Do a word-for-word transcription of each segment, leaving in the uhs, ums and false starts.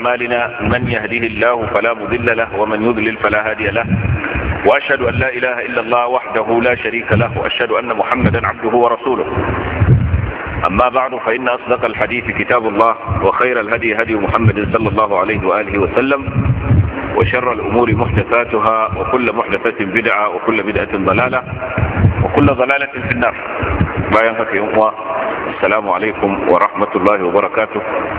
أعمالنا من يهده الله فلا مضل له ومن يضلل فلا هادي له وأشهد أن لا إله إلا الله وحده لا شريك له وأشهد أن محمدا عبده ورسوله. أما بعد فإن أصدق الحديث كتاب الله وخير الهدي هدي محمد صلى الله عليه وآله وسلم وشر الأمور محدثاتها وكل محدثة بدعة وكل بدعة ضلالة وكل ضلالة في النار. bayan haka yan uwa, assalamu alaikum wa rahmatullahi wa barakatuh.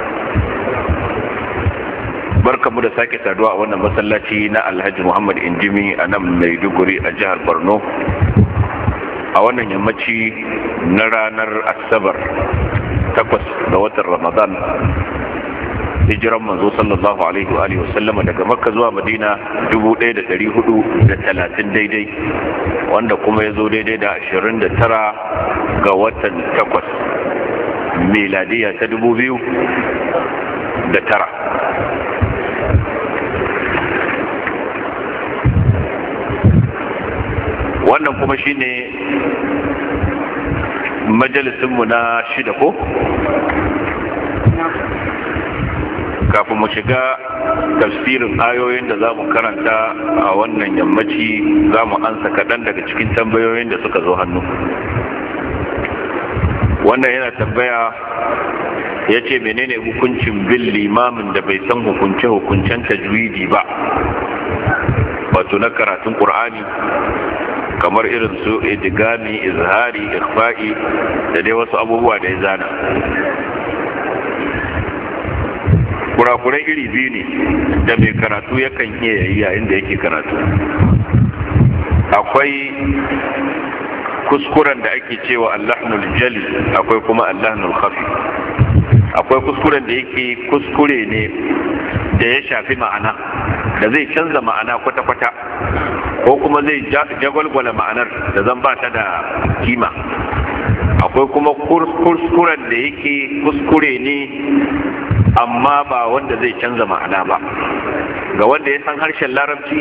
Barkamu da sake saduwa a wannan masallaci na Alhaji Muhammad Injimi a nan Maiduguri a jihar Borno a wannan yammaci na ranar Asabar takwas ga watan Ramadan, hijiran manzo sallallahu alaihi wa alihi wasallama daga Makka zuwa Madina dubu ɗaya da ɗari hudu da talatin daidai, wanda kuma ya zo daidai da ashirin da tara ga watan takwas miladiya ta dubu biyu da tara. Wannan kuma shine majalisinmu na shida ko? Kafin mu shiga tafsirin ayoyin da za mu karanta a wannan yammaci, za mu ansa kaɗan daga cikin tambayoyin da suka zo hannu. Wannan yana tambaya ya ce menene hukuncin bin limamin da bai san hukunce-hukuncen tajwidi ba, wato na karatun ƙur'ani kamar irin su idigami, izhari, ikhfa'i da dai wasu abubuwa da ya zana. Kurakurai iri biyu ne da mai karatu yakan iya yayi yayin da yake karatu. Akwai kuskuren da ake cewa allahnul jali, akwai kuma allahnul khafi. Akwai kuskuren da yake kuskure ne da ya shafi ma'ana, da zai canza ma'ana kwata-kwata, ko kuma zai jagwalgwala ma'anar da zan ba ta da kima. Akwai kuma kuskuren da yake kuskure ne amma ba wanda zai canza ma'ana ba. Ga wanda ya san harshen larabci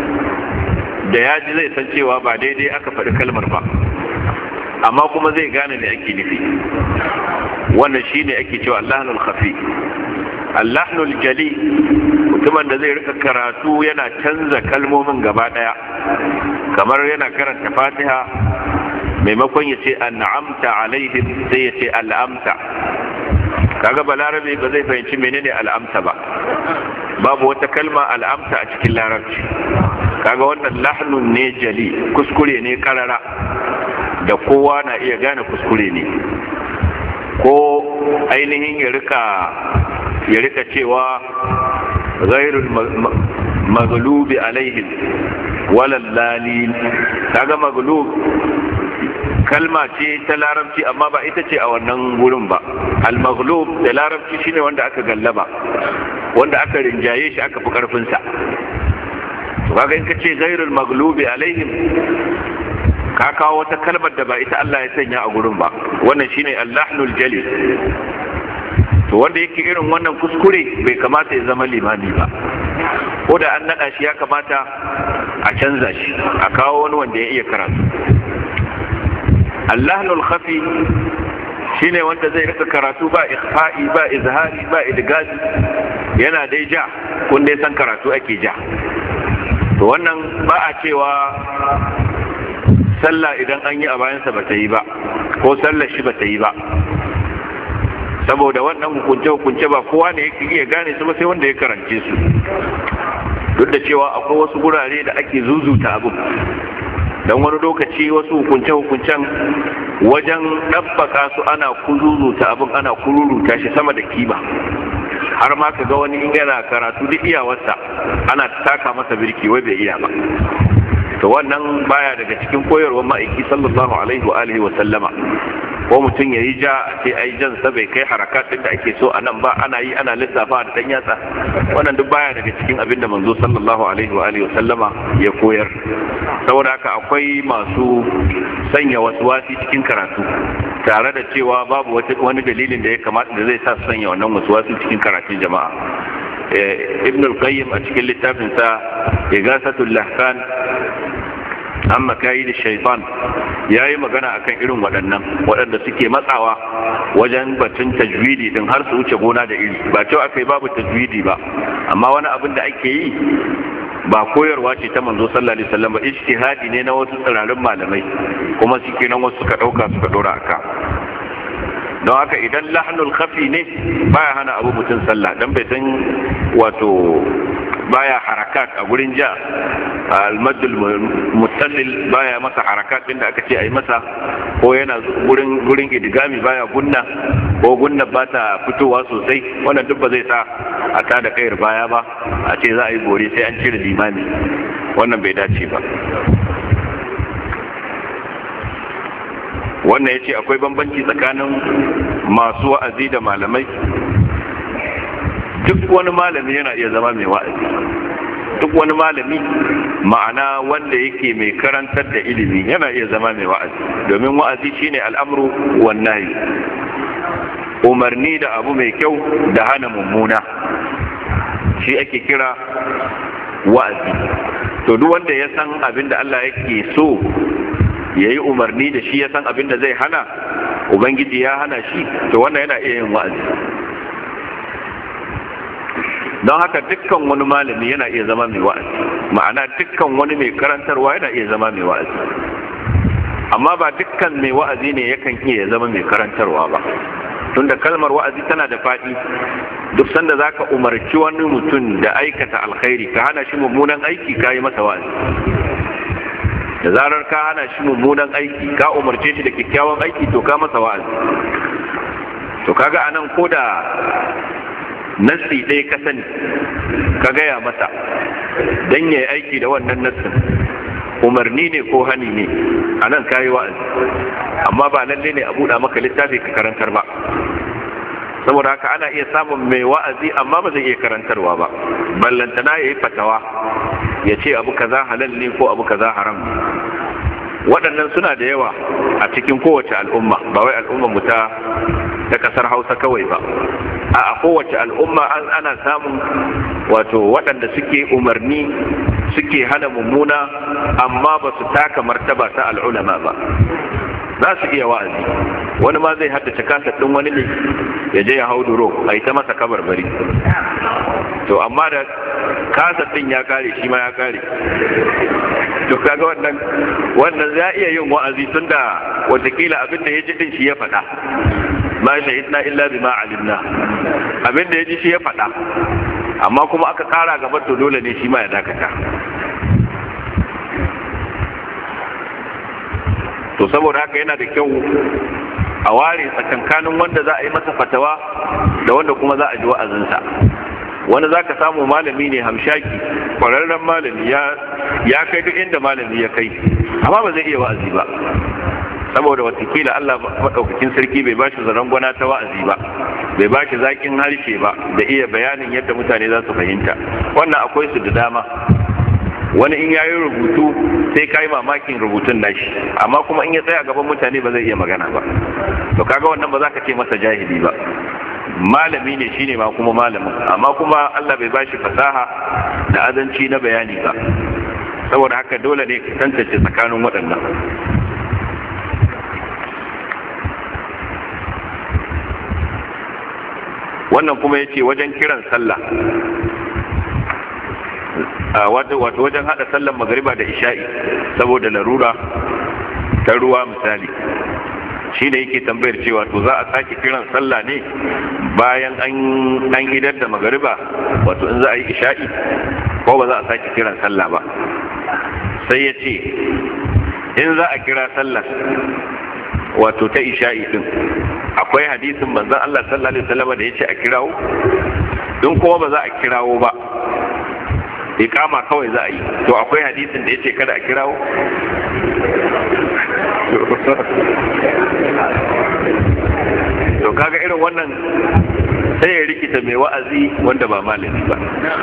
da ya ji zai san cewa ba daidai aka faɗi kalmar ba, amma kuma zai gane me ake nufi. Wannan shine ake cewa allahnul khafi. Allahnul jali mutumin da zai rika karatu yana canza kalmomin gaba daya, kamar yana karanta Fatiha maimakon ya ce an'amta alaihim sai ya ce al'amta. Kaga balarabe ba zai fahimci menene al'amta ba, babu wata kalma al'amta a cikin larabci. Kaga wannan lahnun ne jali, kuskure ne karara da kowa na iya gane kuskure ne. Ko ainihin ya rika ya rika cewa ghairul maghlubi alaihim walal lalin. Kaga maghlub kalma ce ta larabci amma ba ita ce a wannan gurin ba. Al-maghlub da larabci shine wanda aka gallaba, wanda aka rinjaye shi, aka fi karfin sa. To kaga in kace ghairul maghlubi alaihim, ka kawo wata kalmar da ba ita Allah ya sanya a gurin ba. Wannan shine allahnul jali. To wanda yake irin wannan kuskure bai kamata ya zama limami ba, ko da an naɗa shi ya kamata a canza shi, a kawo wani wanda ya iya karatu. Allahnul khafi shine wanda zai rika karatu ba ikhfa'i ba izhari ba idgazi, yana dai ja, kun dai san karatu ake ja. To wannan ba a cewa sallah idan an yi a bayansa ba ta yi ba, ko sallar shi ba ta yi ba, saboda wannan hukunce-hukunce ba kowa ne yake iya gane su ba sai wanda ya karance su. Duk da cewa akwai wasu gurare da ake zuzuta abu, don wani lokaci wasu hukunce-hukuncen wajen ɗabbaka su ana kuzuzuta abin, ana kururuta shi sama da kima, har ma ka ga wani in yana karatu duk iyawarsa ana taka masa birki wai bai iya ba. To wannan baya daga cikin koyarwar ma'aiki sallallahu alaihi wa alihi wa sallama. Ko mutum ya yi ja sai ai jan sa bai kai harakat din da ake so a nan ba, ana yi ana lissafa da dan yatsa. Wannan duk baya daga cikin abin da manzo sallallahu alaihi wa alihi wa sallama ya koyar. Saboda haka akwai masu sanya waswasi cikin karatu, tare da cewa babu wani dalilin da ya kamata da zai sa su sanya wannan waswasi cikin karatun jama'a. Ibn al-Qayyim a cikin littafinsa Igasatul Lahfan an makayi da shaitan ya yi magana akan irin waɗannan waɗanda suke matsawa wajen batun tajwidi din har su wuce gona da iri. Ba cewa aka yi babu tajwidi ba, amma wani abin da ake yi ba koyarwa ce ta manzo sallallahu alaihi wasallam ba, ijtihadi ne na wasu tsirarin malamai, kuma su kenan wasu suka dauka suka dora aka. don haka idan lahnul khafi ne baya hana abu mutum sallah, dan bai san wato baya harakat a gurin ja, al-maddul muttasil baya masa harakat din da aka ce ayi masa, ko yana gurin gurin idgami baya gunna, ko gunna ba ta fitowa sosai. Wannan duk ba zai sa a tada kayar baya ba, a ce za a yi gore sai an cire limami, wannan bai dace ba. Wannan ya ce akwai bambanci tsakanin masu wa'azi da malamai. Duk wani malami yana iya zama mai wa'azi, duk wani malami ma'ana wanda yake mai karantar da ilimi yana iya zama mai wa'azi, domin wa'azi shine al'amru wan nahyi, umarni da abu mai kyau da hana mummuna, shi ake kira wa'azi. To duk wanda ya san abin da Allah yake so ya yi umarni da shi, ya san abin da zai hana, ubangiji ya hana shi, to wannan yana iya yin wa'azi. Don haka dukkan wani malami yana iya zama mai wa'azi, ma'ana dukkan wani mai karantarwa yana iya zama mai wa'azi, amma ba dukkan mai wa'azi ne yakan iya zama mai karantarwa ba, tunda kalmar wa'azi tana da faɗi. Duk sanda za ka umarci wani mutum da aikata alkhairi, ka hana shi mummunan aiki, ka yi masa wa'azi. Da zarar ka hana shi mummunan aiki, ka umarce shi da kyakkyawan aiki, to ka masa wa'azi. To kaga anan ko da nassi ɗaya ka sani ka gaya masa don ya yi aiki da wannan nassin, umarni ne ko hani ne, a nan ka yi wa'azi. Amma ba lalle ne a buɗa maka littafi ka karantar ba, saboda haka ana iya samun mai wa'azi amma ba zai iya karantarwa ba, ballantana ya yi fatawa ya ce abu kaza halal ne ko abu kaza haram ne. Waɗannan suna da yawa a cikin kowace al'umma, ba wai al'ummar mu ta ta kasar Hausa kawai ba, a kowace al'umma an ana samun wato waɗanda suke umarni suke hana mummuna, amma ba su taka martaba ta al'ulama ba. Za su iya wa'azi, wani ma zai haddace kasar ɗin wani ne ya je ya hau duro a yi ta masa kabarbari, to amma da kasar ɗin ya kare shi ma ya kare. To kaga wannan wannan za iya yin wa'azi, tunda watakila abin da ya ji din shi ya faɗa, ma shahidna illa bima alimna, abin da ya ji shi ya faɗa, amma kuma aka ƙara gaba, to dole ne shi ma ya dakata. To saboda haka yana da kyau a ware tsakankanin wanda za a yi masa fatawa da wanda kuma za a ji wa'azinsa. Wani za ka samu malami ne hamshaki, kwararren malami, ya kai duk inda malami ya kai, amma ba zai iya wa'azi ba, saboda watakila Allah maɗaukakin sarki bai bashi zaren gwana ta wa'azi ba, bai bashi zaƙin harshe ba da iya bayanin yadda mutane za su fahimta. Wannan akwai su da dama. Wani in yayi rubutu sai kai mamakin rubutun nashi, amma kuma in ya tsaya gaban mutane ba zai iya magana ba. To kaga wannan ba za ka ce masa jahili ba, malami ne shine ma kuma malamin, amma kuma Allah bai bashi fasaha da azanci na bayani ba, saboda haka dole ne ka tantance tsakanin waɗannan. Wannan kuma yace wajen kiran sallah, wato wajen hada sallar magariba da isha'i saboda larura ta ruwa misali, shi ne yake tambayar cewa to za a sake kiran sallah ne bayan an idar da magariba, wato in za a yi isha'i, ko ba za a sake kiran sallah ba. Sai ya ce in za a kira sallah wato ta isha'i din, akwai hadisin manzon Allah sallallahu alaihi wasallam da yace a kirawo, in kuma ba za a kirawo ba, iqama kawai za a yi, to akwai hadisin da yace kada a kirawo. To kaga irin wannan sai ya rikita mai wa'azi wanda ba malami ba.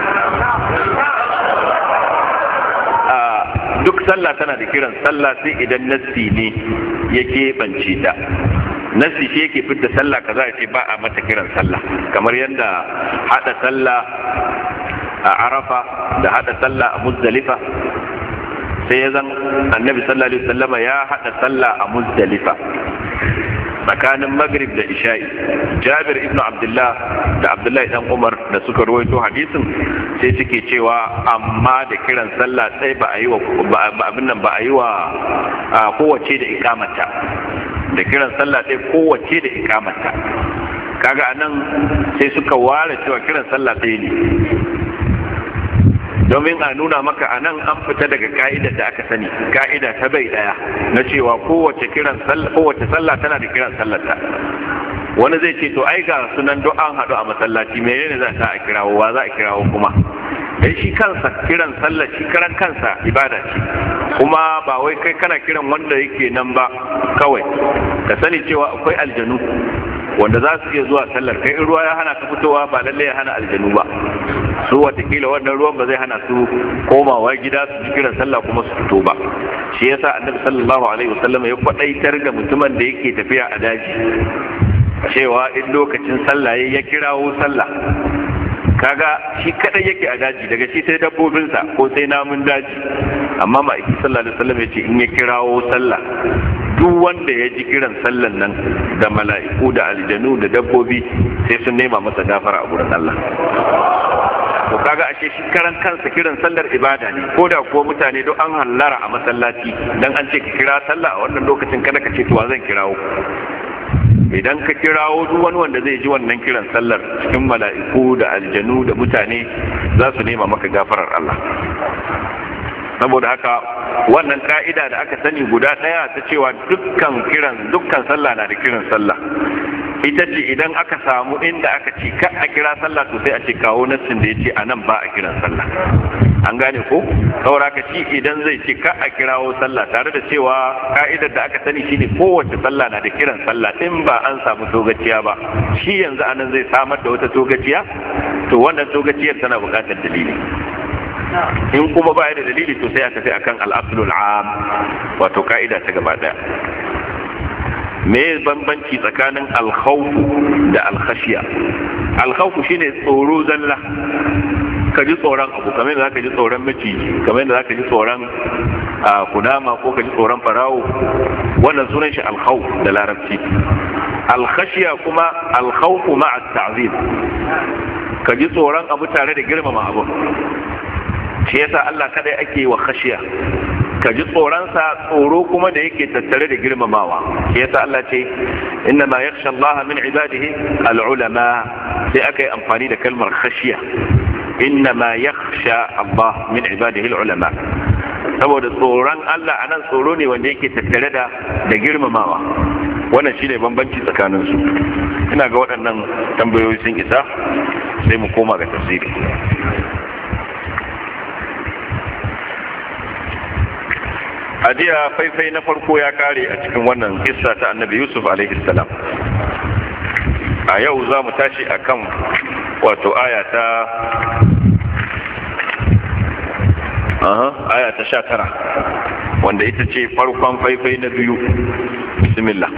Duk sallah tana da kiran sallah sai idan nassi ne yake bance ta. Nassi shi yake fitta sallah kaza ya ce ba a mata kiran sallah, kamar yadda hada sallah a Arafa da hada sallah a Muzdalifa, sai ya zan annabi sallallahu alaihi wasallama ya hada sallah a Muzdalifa, tsakanin maghrib da isha'i. Jabir ibn Abdullah da Abdullahi dan Umar da suka rawaito hadisin sai suke cewa amma da kiran sallah sai ba a yi wa abin nan ba a yi wa kowace da ikamata da kiran sallah sai kowace da ikamata. Kaga anan sai suka ware cewa kiran sallah sai ne domin a nuna maka a nan an fita daga ka'idar da aka sani, ka'ida ta bai daya na cewa kowace kiran sallah kowace sallah tana da kiran sallarta. Wani zai ce to ai ga sunan do an haɗu a masallaci menene za ta a kirawo wa za a kirawo kuma dan shi kansa kiran sallah shi karan kansa ibada ce, kuma ba wai kai kana kiran wanda yake nan ba kawai, ka sani cewa akwai aljanu wanda za su iya zuwa sallar kai, in ruwa ya hana ka fitowa ba lalle ya hana aljanu ba, su watakila wannan ruwan ba zai hana su komawa gida su ji kiran sallah kuma su fito ba. Shi yasa annabi sallallahu alaihi wasallam ya kwadaitar da mutumin da yake tafiya a daji cewa in lokacin sallah ya kirawo sallah, kaga shi kadai yake a daji daga shi sai dabbobinsa ko sai namun daji, amma ma'aiki sallallahu alaihi wasallam ya ce in ya kirawo sallah duk wanda ya ji kiran sallan nan da mala'iku da aljanu da dabbobi sai sun nema masa gafara a gurin Allah. To kaga ashe shi karan kansa kiran sallar ibada ne, ko da kuwa mutane duk an hallara a masallaci dan an ce ka kira sallah a wannan lokacin kada ka ce to zan kirawo. Idan ka kirawo duk wani wanda zai ji wannan kiran sallar cikin mala'iku da aljanu da mutane za su nema maka gafarar Allah. Saboda haka wannan ka'ida da aka sani guda ɗaya ta cewa dukkan kiran dukkan sallah na da kiran sallah, ita ce idan aka samu inda aka ce ka a kira sallah to sai a ce kawo nassin da ya ce a nan ba a kiran sallah. An gane ko? Saboda haka shi idan zai ce ka a kirawo sallah tare da cewa ka'idar da aka sani shine kowace sallah na da kiran sallah in ba an samu togaciya ba, shi yanzu anan zai samar da wata togaciya, to wannan togaciyar tana buƙatar dalili. In kuma ba da dalili to sai a tafi akan al-aslul am, wato ka'ida ta gaba daya. Me bambanci tsakanin al-khawf da al-khashiya? Al-khawf shine tsoro zalla, ka ji tsoron abu kamar yadda zaka ji tsoron maciji, kamar yadda zaka ji tsoron kunama ko ka ji tsoron farawo, wannan sunan shi al-khawf da larabci. Al-khashiya kuma al-khawf ma'a at-ta'zim, ka ji tsoron abu tare da girmama abu. Shi yasa Allah kadai ake wa khashiya, ka ji tsoronsa tsoro kuma da yake tattare da girmamawa. Shi yasa Allah ce inna ma yakhsha Allah min ibadihi al-ulama, sai aka yi amfani da kalmar khashiya, inna ma yakhsha Allah min ibadihi al-ulama, saboda tsoron Allah anan tsoro ne wanda yake tattare da da girmamawa. Wannan shine bambanci tsakanin su. Ina ga waɗannan tambayoyi sun isa, sai mu koma ga tafsiri. A jiya faifai na farko ya kare a cikin wannan kissa ta annabi Yusuf alaihi salam. A yau za mu tashi akan wato aya ta aha aya ta sha tara, wanda ita ce farkon faifai na biyu. Bismillah.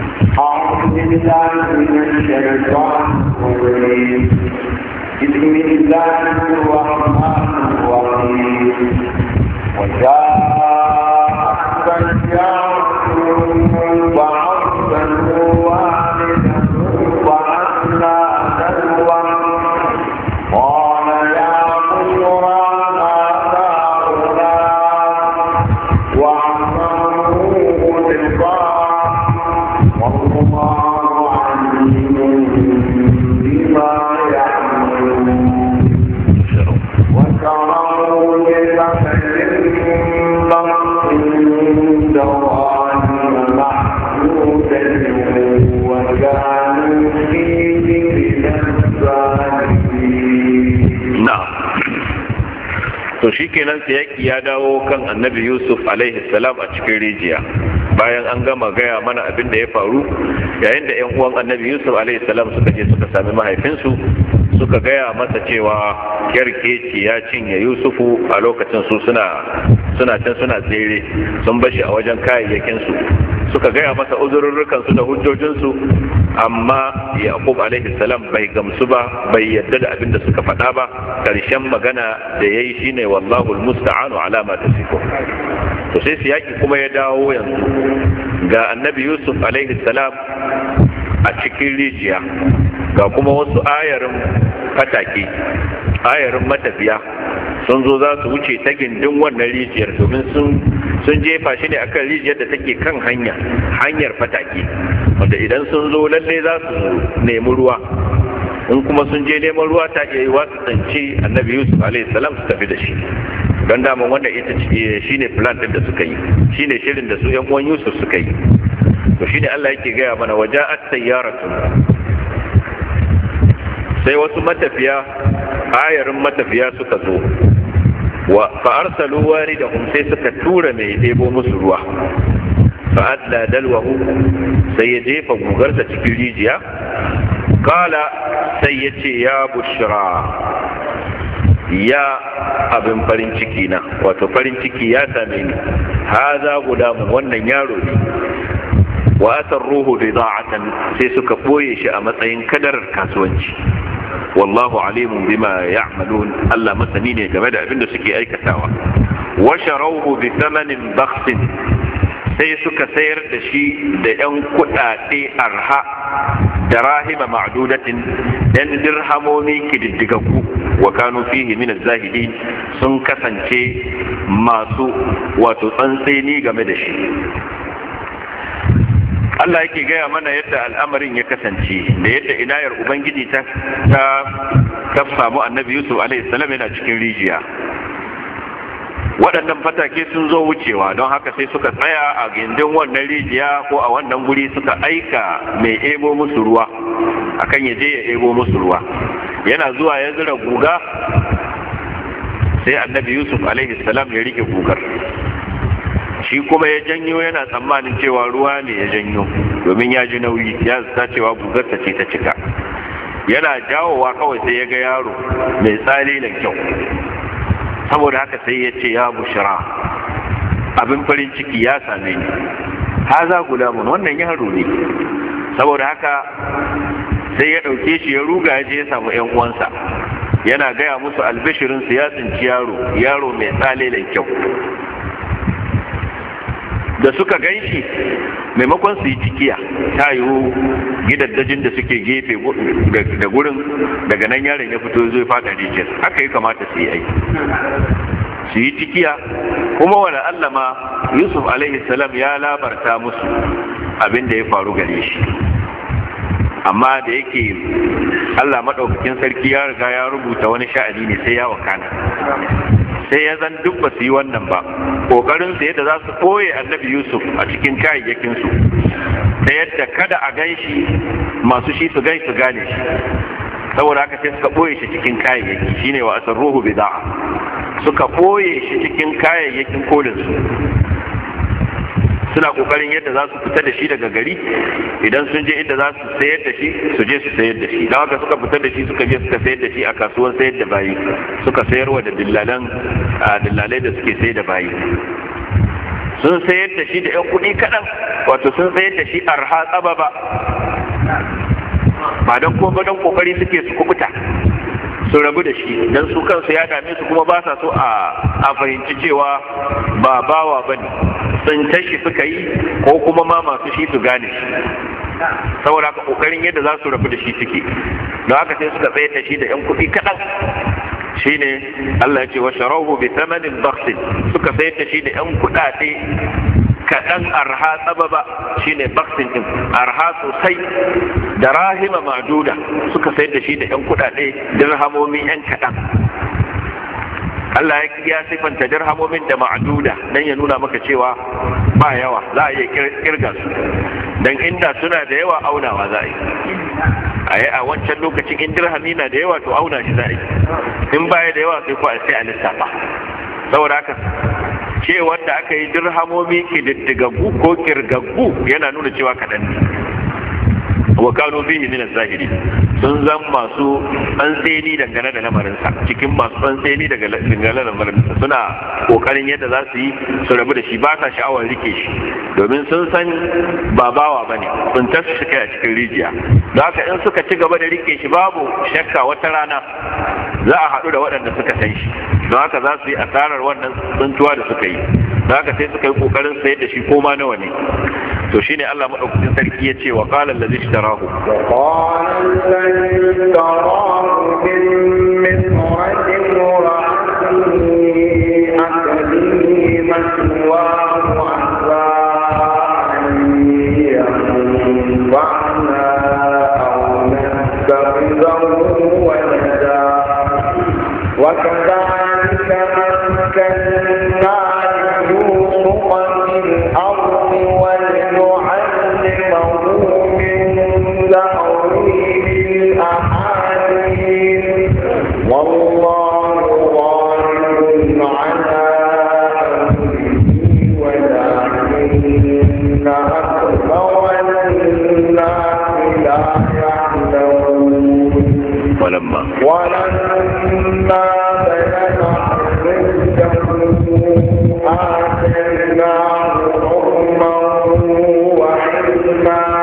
To shi kenan sayaki ya dawo kan annabi Yusuf alaihi salam a cikin rijiya, bayan an gama gaya mana abin da ya faru yayin da 'yan uwan annabi Yusuf alaihi salam suka je suka sami mahaifinsu suka gaya masa cewa kyarkeci ya cinye Yusufu a lokacin su suna suna can suna tsere, sun bashi a wajen kayayyakinsu. Suka gaya masa uzurrukansu da hujjojinsu, amma Yaqub alaihi salam bai gamsu ba, bai yadda da abin da suka faɗa ba. Karshen magana da yayi shine wallahu almusta'anu ala ma tasifun. To sai siyaki kuma ya dawo yanzu ga annabi Yusuf alaihi salam a cikin rijiya ga kuma wasu ayarin fatake ayarin matafiya sun zo za su wuce ta gindin wannan rijiyar domin sun sun jefa shi ne akan rijiyar da take kan hanya hanyar fatake wanda idan sun zo lalle za su nemi ruwa in kuma sun je neman ruwa ta iya yi wasu tsanci annabi yusuf alaihi salam su tafi da shi don daman wannan ita shine plan din da suka yi shine shirin da su yan uwan yusuf suka yi to shine Allah yake gaya mana waja'at sayyaratu sai wasu matafiya ayarin matafiya suka zo wa fa arsalu waridahum sai suka tura mai debo musu ruwa fa adla dalwahu sai ya jefa gugarsa cikin rijiya kala sai ya ce ya bushra ya abin farin ciki na wato farin ciki ya same ni haza gulamun wannan yaro ne wa asarruhu bida'atan sai suka boye shi a matsayin kadarar kasuwanci wallahu alimun bima ya'malun Allah masani ne game da abin da suke aikatawa wa sharawhu bi thamanin bakhsin sai suka sayar da shi da yan kudade arha da rahima ma'dudatin dan dirhamomi kididdigaggu wa kanu fihi min az-zahidin sun kasance masu wato tsantseni game da shi Allah yake gaya mana yadda al'amarin ya kasance da yadda inayar Ubangiji ta ta samu annabi Yusuf alaihi salam yana cikin rijiya. Waɗannan fatake sun zo wucewa don haka sai suka tsaya a gindin wannan rijiya ko a wannan guri suka aika mai ebo musu ruwa akan ya je ya ebo musu ruwa. Yana zuwa ya zira guga sai annabi Yusuf alaihi salam ya rike gugar. Shi kuma ya janyo yana tsammanin cewa ruwa ne ya janyo domin ya ji nauyi ya zata cewa gugarsa ce ta cika yana jawowa kawai sai ya ga yaro mai tsalilin kyau saboda haka sai ya ce ya bushra abin farin ciki ya same ni haza gulamun wannan yaro ne saboda haka sai ya ɗauke shi ya ruga ya je ya samu yan uwansa yana gaya musu albishirinsu ya tsinci yaro yaro mai tsalilin kyau da suka gan shi maimakon su yi cikiya ta yiwu gidaddajin da suke gefe da gurin daga nan yaron ya fito zai fada rijiyar haka yi kamata su yi aiki su yi cikiya kuma wani allama yusuf alaihi salam ya labarta musu abin da ya faru gare shi amma da yake Allah maɗaukakin sarki ya riga ya rubuta wani sha'ani ne sai ya wakana sai ya zan duk ba su yi wannan ba kokarin su yadda za su ɓoye annabi yusuf a cikin kayayyakin su ta yadda kada a gan shi masu shi su gan su gane shi saboda haka sai suka ɓoye shi cikin kayayyaki shine wa asarruhu bida'a suka ɓoye shi cikin kayayyakin kolin su suna kokarin yadda za su fita da shi daga gari idan sun je inda za su sayar da shi su je su sayar da shi don haka suka fita da shi suka je suka sayar da shi a kasuwan sayar da bayi suka sayarwa da dillalan dillalai da suke sayar da bayi sun sayar da shi da yan kuɗi kaɗan wato sun sayar da shi arha tsaba ba ba don kuma don kokari suke su kubuta su rabu da shi don su kansu ya dame su kuma ba sa so a fahimci cewa ba bawa ba ne sun tashi suka yi ko kuma ma masu shi su gane shi saboda haka kokarin yadda za su rabu da shi suke don haka sai suka tsayar da shi da yan kuɗi kaɗan shine Allah ya ce wa sharahu bi thamanin bakhsin suka sayar da shi da yan kuɗaɗe kaɗan arha tsababa shine bakhsin din arha sosai da rahima ma'duda suka sayar da shi da yan kuɗaɗe dirhamomi yan kaɗan Allah ya sifanta dirhamomin da ma'duda dan ya nuna maka cewa ba yawa za a iya kirga su dan inda suna da yawa aunawa za a yi a yi a wancan lokacin in dirhami na da yawa to auna shi za a yi in baya da yawa sai ko sai a lissafa saboda haka ce wanda aka yi dirhamomi kididdigaggu ko kirgaggu yana nuna cewa kaɗan ne wa kanu bihi min az-zahiri sun zan masu tsantseni dangane da lamarinsa cikin masu tsantseni daga dangane da lamarinsa suna kokarin yadda za su yi su rabu da shi ba sa sha'awar rike shi domin sun san ba bawa bane sun tasu shi kai a cikin rijiya don haka in suka ci gaba da rike shi babu shakka wata rana za a haɗu da waɗanda suka san shi don haka za su yi asarar wannan tsuntuwa da suka yi da haka sai suka yi kokarin sayar da shi ko ma nawa ne. to shine Allah madaukakin sarki ya ce wa qala allazi ishtarahu wa qala allazi ishtarahu min misratin ra'atihi akli maswa wa asa an yanfa'na aw nastaghfiruhu walada wa kadhalika makkanna ليوسف في الأرض ولنعلمه من تأويل الأحاديث والله غالب على أمره ولكن أكثر الناس لا يعلمون ولما ولما بلغ آتيناه حكما وعلما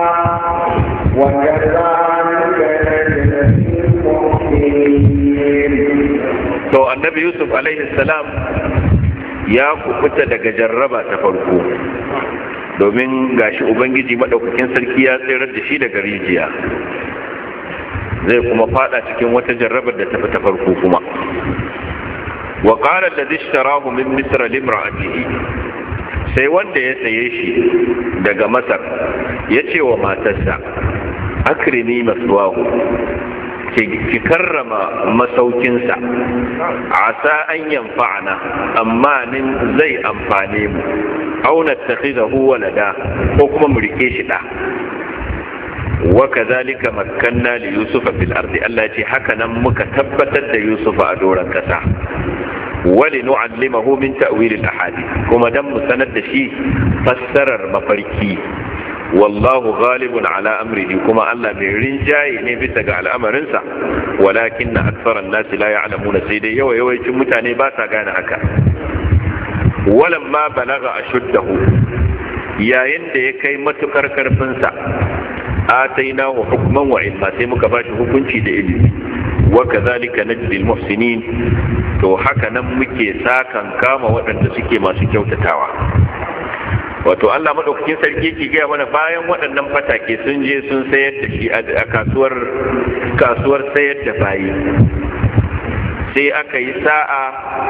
وكذلك نجزي المحسنين. to annabi Yusuf alaihi salam ya kubuta daga jarraba ta farko domin gashi ubangiji madaukakin sarki ya tsirar da shi daga rijiya, zai kuma fada cikin wata jarrabar da ta fi ta farko kuma. وقال الذي اشتراه من مصر لامرأته sai wanda ya saye shi daga Masar ya ce wa matarsa akrimi maswahu ki karrama masaukinsa asa an yanfa'ana amma nin zai amfane mu aw nattakhidahu walada ko kuma mu rike shi da wa kadhalika makkanna li yusufa fil ardi Allah ya ce haka nan muka tabbatar da yusufa a doran kasa wali nu'allimahu min ta'wil al-ahadith kuma dan mu sanar da shi fassarar mafarki wallahu ghalibun ala amrihi kuma Allah mai rinjaye ne bisa ga al'amarinsa walakin aktharan nasi la ya'lamuna sai dai yawa yawancin mutane ba sa gane haka. walamma balaga ashuddahu yayin da ya kai matukar karfinsa atainahu hukman wa ilma sai muka bashi hukunci da ilimi wa kadhalika najzi al-muhsinin to haka nan muke sakan kama waɗanda suke masu kyautatawa. Wato Allah madaukakin sarki yake gaya mana bayan waɗannan fatake sun je sun sayar da shi a kasuwar kasuwar sayar da bayi, sai aka yi sa'a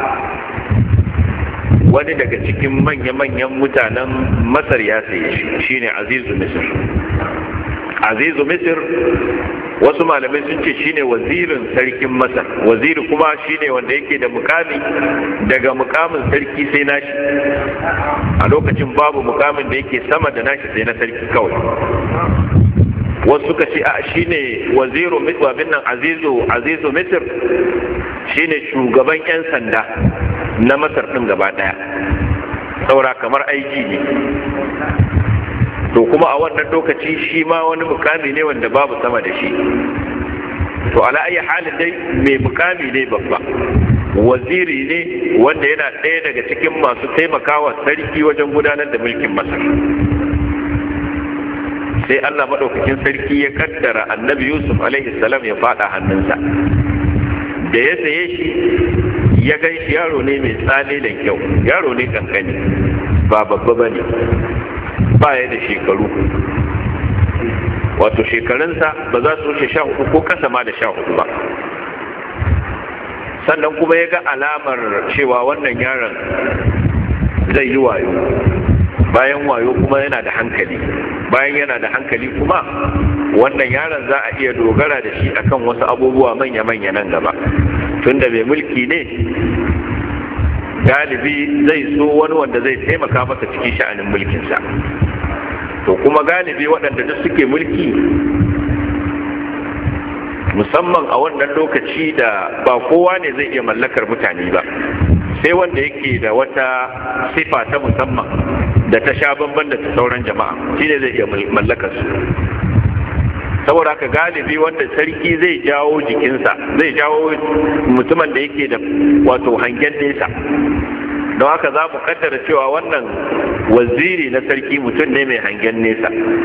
wani daga cikin manya-manyan mutanen Masar ya saye shi, shine Azizu Misr. Azizu Misr wasu malamai sun ce shine wazirin sarkin Masar, waziri kuma shine wanda yake da mukami daga mukamin sarki sai nashi, a lokacin babu mukamin da yake sama da nashi sai na sarki kawai. Wasu suka ce a shine waziru mitwa bin nan Azizu Azizu Misr shine shugaban yan sanda na Masar din gaba daya, saura kamar aiki ne. To kuma a wannan lokaci shi ma wani mukami ne wanda babu sama da shi. To ala ayi halin dai mai mukami ne babba, waziri ne wanda yana ɗaya daga cikin masu taimakawa sarki wajen gudanar da mulkin Masar. Sai Allah maɗaukakin sarki ya kaddara annabi Yusuf alaihi salam ya faɗa hannunsa. Da ya saye shi ya gan shi yaro ne mai tsale da kyau, yaro ne kankani ba babba ba ne, baya da shekaru, wato shekarunsa ba za su wuce sha hudu ko kasa ma da sha hudu ba. Sannan kuma ya ga alamar cewa wannan yaron zai yi wayo, bayan wayo kuma yana da hankali, bayan yana da hankali kuma wannan yaron za a iya dogara da shi akan wasu abubuwa manya-manya nan gaba, tunda mai mulki ne galibi zai so wani wanda zai taimaka masa cikin sha'anin mulkinsa. To kuma galibi waɗanda duk suke mulki musamman a wannan lokaci da ba kowa ne zai iya mallakar mutane ba, sai wanda yake da wata sifa ta musamman da ta sha bamban da ta sauran jama'a shine zai iya mallakar su. Saboda haka galibi wanda sarki zai jawo jikinsa, zai jawo mutumin da yake da wato hangen nesa. Don haka za mu kaddara cewa wannan waziri na sarki mutum ne mai hangen nesa,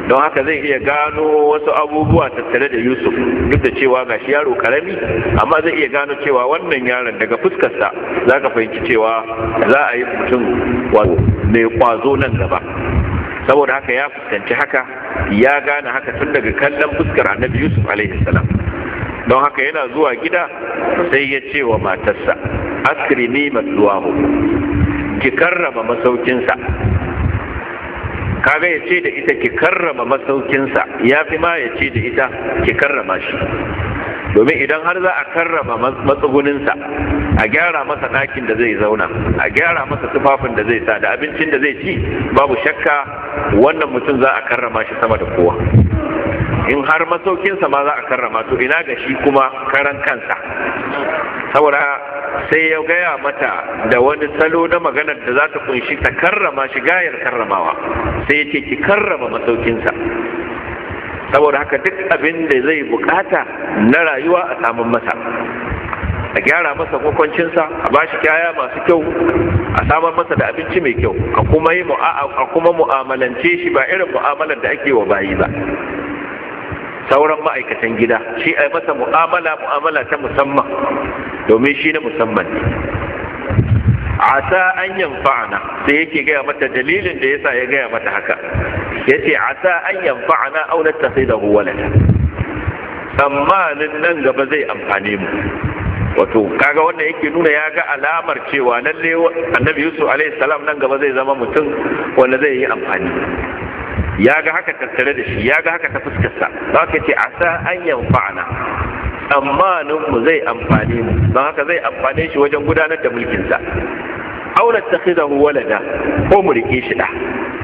don haka zai iya gano wasu abubuwa tattare da Yusuf duk da cewa gashi yaro karami, amma zai iya gano cewa wannan yaron daga fuskarsa za ka fahimci cewa za a yi mutum mai kwazo nan gaba. Saboda haka ya fuskanci haka, ya gane haka tun daga kallon fuskar annabi Yusuf alaihi salam. Don haka yana zuwa gida sai ya ce wa matarsa, akrimi masluwahu, ki karrama masaukinsa. Kaga ya ce da ita ki karrama masaukinsa ya fi ma ya ce da ita ki karrama shi, domin idan har za a karrama matsuguninsa, a gyara masa ɗakin da zai zauna, a gyara masa tufafin da zai sa da abincin da zai ci, babu shakka wannan mutum za a karrama shi sama da kowa. In har masaukinsa ma za a karrama, to ina ga shi kuma karan kansa. Saboda sai ya gaya mata da wani salo na maganar da za ta kunshi ta karrama shi gayar karramawa, sai ya ce ki karrama masaukinsa. Saboda haka duk abin da zai bukata na rayuwa a samun masa, a gyara masa kwakwancinsa, a bashi kaya masu kyau, a samar masa da abinci mai kyau, a kuma yi a kuma mu'amalance shi ba irin mu'amalar da ake wa bayi ba, sauran ma'aikatan gida, shi a masa mu'amala mu'amala ta musamman, domin shi na musamman ne. Asa an yanfa'ana, sai yake gaya mata dalilin da yasa ya gaya mata haka, yace asa an yanfa'ana aw nattakhidahu walada, tsammanin nan gaba zai amfane mu. Wato kaga wannan yake nuna ya ga alamar cewa lalle annabi Yusuf alaihi salam nan gaba zai zama mutum wanda zai yi amfani. Ya ga haka tattare da shi, ya ga haka ta fuskarsa, za ka ce asa an yanfa'ana, tsammanin mu zai amfane mu, don haka zai amfane shi wajen gudanar da mulkinsa. Aw nattakhidahu walada, ko mu rike shi da.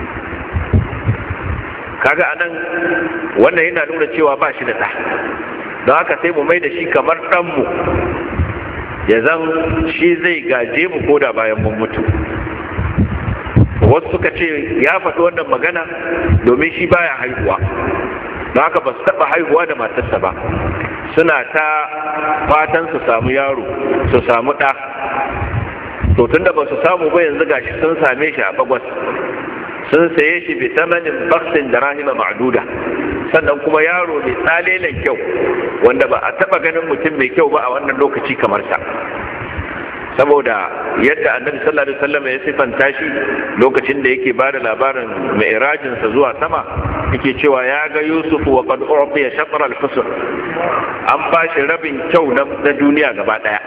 Kaga anan wannan yana nuna cewa ba shi da ɗa, don haka sai mu mai da shi kamar ɗanmu, ya zan shi zai gaje mu koda bayan mun mutu. Wasu suka ce ya faɗi wannan magana domin shi baya haihuwa, don haka ba su taɓa haihuwa da matarsa ba, suna ta fatan su samu yaro, su samu ɗa. To tunda ba su samu ba yanzu gashi sun same shi a bagwas, sun saye shi bi tamanin baksin da rahima ma'duda, sannan kuma yaro mai tsalelen kyau wanda ba a taba ganin mutum mai kyau ba a wannan lokaci kamar sa. Saboda yadda annabi sallallahu alaihi wasallam ya sifanta shi lokacin da yake bada labarin mi'rajin sa zuwa sama, yake cewa ya ga Yusuf wa qad u'tiya shatr al-husn, an ba shi rabin kyau na duniya gaba daya.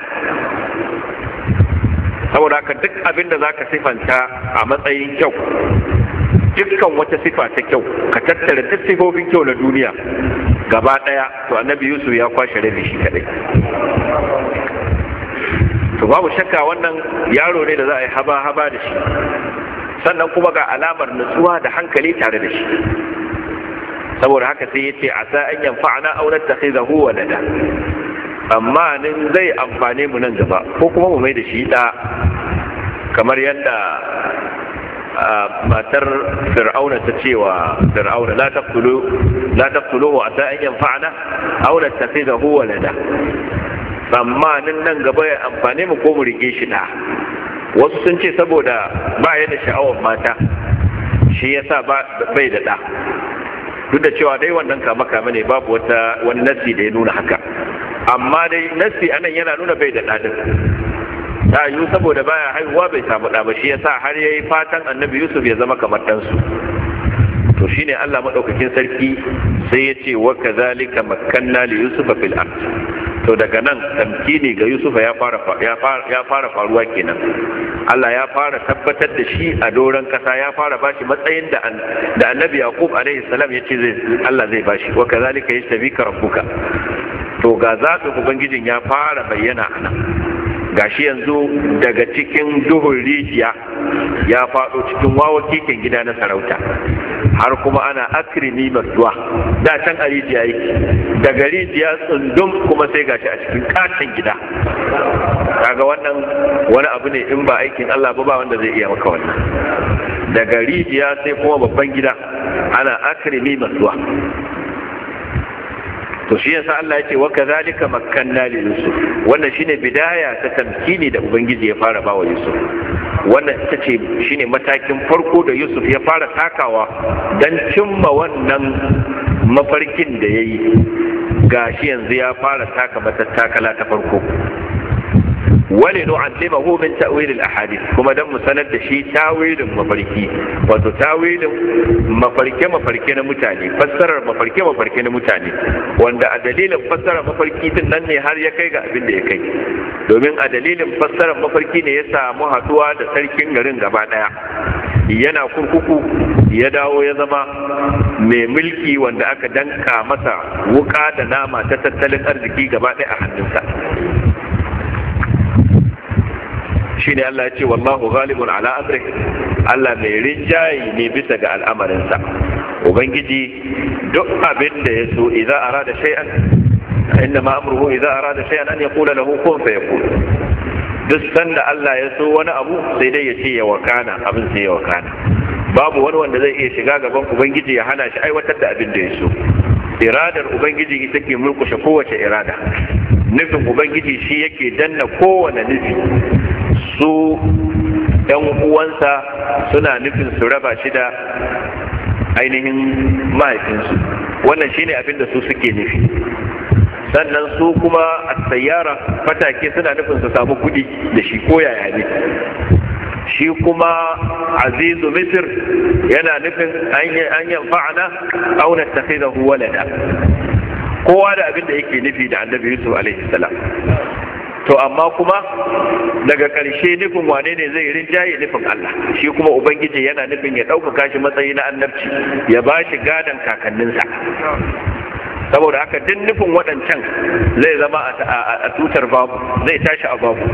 Saboda haka duk abin da zaka sifanta a matsayin kyau, dukkan wata sifa ta kyau, ka tattara duk sifofin kyau na duniya gaba daya, to annabi Yusuf ya kwashe rabi shi kadai. To babu shakka wannan yaro ne da za a yi haba haba da shi, sannan kuma ga alamar nutsuwa da hankali tare da shi. Saboda haka sai yace asa an yanfa'ana aw nattakhidahu walada, amma nin zai amfane mu nan gaba, ko kuma mu mai da shi da, kamar yadda matar fir'auna ta cewa fir'auna la taqtulu la taqtuluhu asa an yanfa'ana aw nattakhidahu walada, amma nan gaba ya amfane mu ko mu rike shi da. Wasu sun ce saboda ba ya da sha'awar mata, shi yasa bai da da, duk da cewa dai wannan kama kama ne, babu wata wani nasi da ya nuna haka, amma dai nasi anan yana nuna bai da ɗaɗin. Ta yiwu saboda baya haihuwa bai samu ɗa ba, shi yasa har yayi fatan annabi Yusuf ya zama kamar ɗansu. To shine Allah madaukakin sarki sai ya ce wa kadhalika makkanna li yusufa fil ard. To daga nan tamkini ga Yusufa ya fara ya fara ya fara faruwa kenan. Allah ya fara tabbatar da shi a doron kasa, ya fara bashi matsayin da da annabi Yaqub alaihi salam ya ce zai Allah zai bashi. Wa kadhalika yastabika rabbuka. To ga zaɓin ubangijin ya fara bayyana a nan. Gashi yanzu daga cikin duhun rijiya ya faɗo cikin wawakikin gida na sarauta, har kuma ana akrimi masuwa, da can a rijiya yake, daga rijiya tsundum kuma sai gashi a cikin katin gida. Kaga wannan wani abu ne in ba aikin Allah ba, ba wanda zai iya maka wannan. Daga rijiya sai kuma babban gida, ana akrimi masuwa. To shi yasa Allah ya ce wa kadhalika makkanna li Yusuf, wannan shine bidaya ta tamkini da ubangiji ya fara bawa Yusuf. wannan ita ce shine matakin farko da Yusuf ya fara takawa dan cimma wannan mafarkin da yayi gashi yanzu ya fara taka matattakala ta farko. wali nu'allimahu min ta'wil al-ahadith kuma dan mu sanar da shi tawilin mafarki, wato tawilin mafarke mafarke na mutane, fassarar mafarke mafarke na mutane, wanda a dalilin fassarar mafarki din nan ne har ya kai ga abin da ya kai. Domin a dalilin fassarar mafarki ne ya samu haduwa da sarkin garin gaba daya, yana kurkuku ya dawo ya zama mai mulki wanda aka danka masa wuka da nama ta tattalin arziki gaba daya a hannunsa. shine Allah ya ce wallahu ghalibun ala amri, Allah mai rinjayi ne bisa ga al'amarinsa. Ubangiji duk abin da ya so idza arada shay'an inna ma amruhu idza arada shay'an an yaqula lahu kun fayakun. Duk sanda Allah ya so wani abu sai dai ya ce ya wakana, abin sai ya wakana. Babu wani wanda zai iya shiga gaban Ubangiji ya hana shi aiwatar da abin da ya so. Iradar Ubangiji ita ke mulkushe kowace irada. Nufin Ubangiji shi yake danna kowane nufi. Su ‘yan uwansa suna nufin su raba shi da ainihin mahaifinsu, wannan shi ne abin da su suke nufi. Sannan su kuma a sayyara fatake suna nufin su samu kuɗi da shi ko yaya ne. Shi kuma azizu misir yana nufin an yanfa'ana aw nattakhidahu walada. Kowa da abin da yake nufi da annabi Yusuf alaihi salam. To amma kuma daga ƙarshe nufin wane ne zai rinjaye nufin Allah, shi kuma Ubangiji yana nufin ya ɗaukaka shi matsayi na annabci, ya ba shi gadon kakanninsa. Saboda haka duk nufin waɗancan zai zama a tutar babu, zai tashi a babu.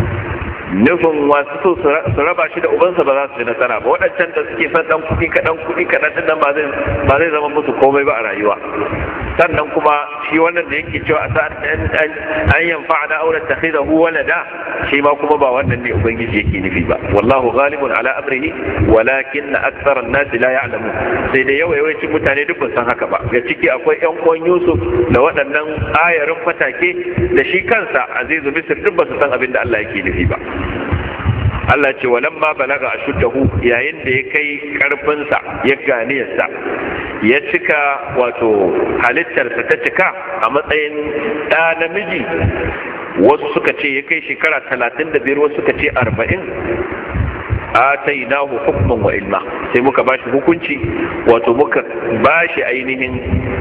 Nufin wasu so su raba shi da ubansa ba za su ji nasara ba, waɗancan da suke son ɗan kuɗi kaɗan kuɗi kaɗan ɗin nan ba zai zama musu komai ba a rayuwa. Sannan kuma shi wannan da yake cewa a sa'an an yanfa na aure ta kai da walada, shi ma kuma ba wannan ne Ubangiji yake nufi ba. Wallahu ghalibun ala amrihi walakin na aksaran nasi la ya'lamu. Sai da yawa yawancin mutane duk ba san haka ba. Ga ciki akwai ƴan uwan Yusuf da waɗannan ayarin fatake da shi kansa Azizu Misir duk ba su san abin da Allah yake nufi ba. Allah ce walamma balaga ashuddahu, yayin da ya kai karfinsa ya ganiyarsa ya cika wato halittarsa ta cika a matsayin ɗa namiji, wasu suka ce ya kai shekara talatin da biyar, wasu suka ce arba'in. atainahu hukman wa ilma, sai muka bashi hukunci, wato muka bashi ainihin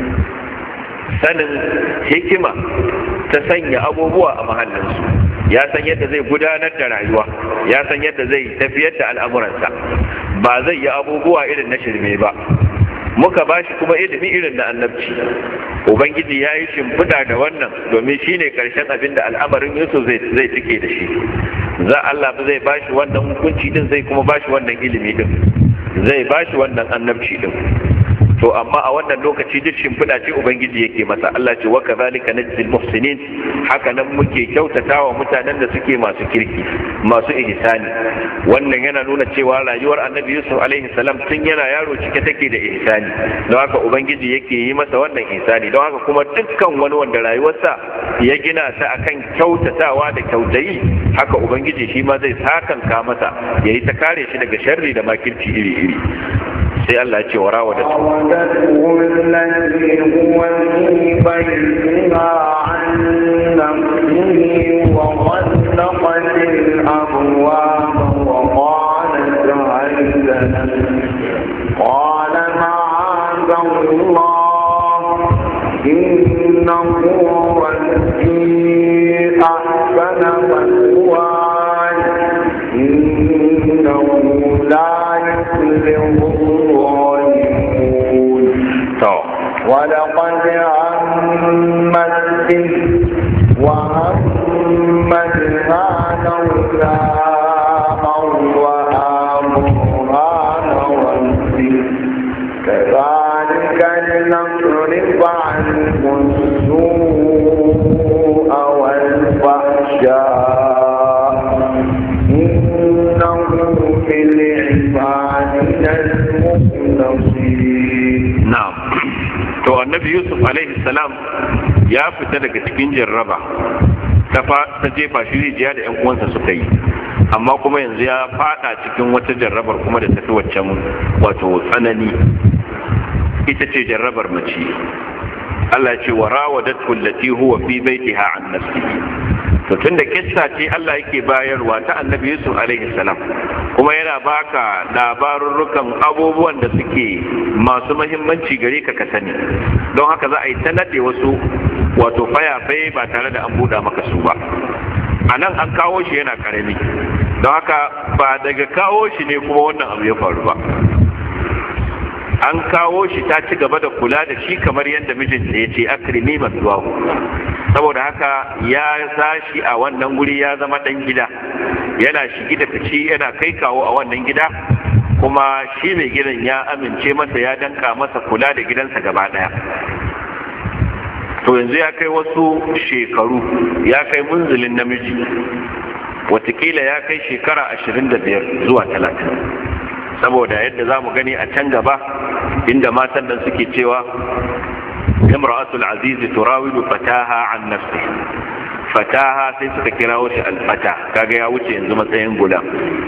sanin hikima ta sanya abubuwa a mahallinsu. Ya san yadda zai gudanar da rayuwa, ya san yadda zai tafiyar da al'amuransa, ba zai yi abubuwa irin na shirme ba. Muka ba shi kuma ilimi irin na annabci. Ubangiji ya yi shimfiɗa da wannan domin shi ne ƙarshen abin da al'amarin Yusuf zai cike da shi. Za Allah zai ba shi wannan hukunci din, zai kuma ba shi wannan ilimi din, zai ba shi wannan annabci din. To amma a wannan lokaci duk shimfiɗa ce Ubangiji yake masa. Allah ce wa kadhalika najzil muhsinin, haka nan muke kyautatawa mutanen da suke masu kirki, masu ihsani. Wannan yana nuna cewa rayuwar Annabi Yusuf alaihi salam tun yana yaro cike take da ihsani. Don haka Ubangiji yake yi masa wannan ihsani. Don haka kuma dukkan wani wanda rayuwarsa ya gina ta akan kyautatawa da kyautayi, haka Ubangiji shi ma zai sakanka masa, yayi ta kare shi daga sharri da makirci iri-iri. sai Allah ya ce wa rawa da قال معاذ الله إنه ربي أحسن مثواي إنه لا يفلح الظالمون ولقد همت به وهمت بها لولا كذلك لنصرف عنه السوء والفحشاء إنه في العباد المخلصين. نعم. to annabi Yusuf alaihi salam ya fita daga cikin jarraba ta jefa shi rijiya da ƴan uwansa suka yi, amma kuma yanzu ya fada cikin wata jarrabar kuma da tafi waccan wato tsanani, ita ce jarrabar mace. Allah ce wa rawadatu allati huwa fi baitiha an nafsihi. To tunda kissa ce Allah yake bayarwa ta Annabi Yusuf alaihi salam, kuma yana baka labarurrukan abubuwan da suke masu muhimmanci gare ka ka sani, don haka za a yi ta nade wasu wato fayafaye ba tare da an buɗa maka su ba. A nan an kawo shi yana karami, don haka ba daga kawo shi ne kuma wannan abu ya faru ba. An kawo shi ta ci gaba da kula da shi kamar yadda mijinta ya ce akrimi masuwahu, saboda haka ya sashi a wannan guri ya zama dan gida, yana shigi da fici, yana kai kawo a wannan gida, kuma shi mai gidan ya amince masa, ya danka masa kula da gidansa gaba daya. To yanzu ya kai wasu shekaru, ya kai munzulin namiji, watakila ya kai shekara ashirin da biyar zuwa talatin, saboda yadda za mu gani a can gaba inda matan nan suke cewa imra'atul azizi turawidu fataha an nafsi, fataha sai suka kirawo shi alfata, kaga ya wuce yanzu matsayin gulam.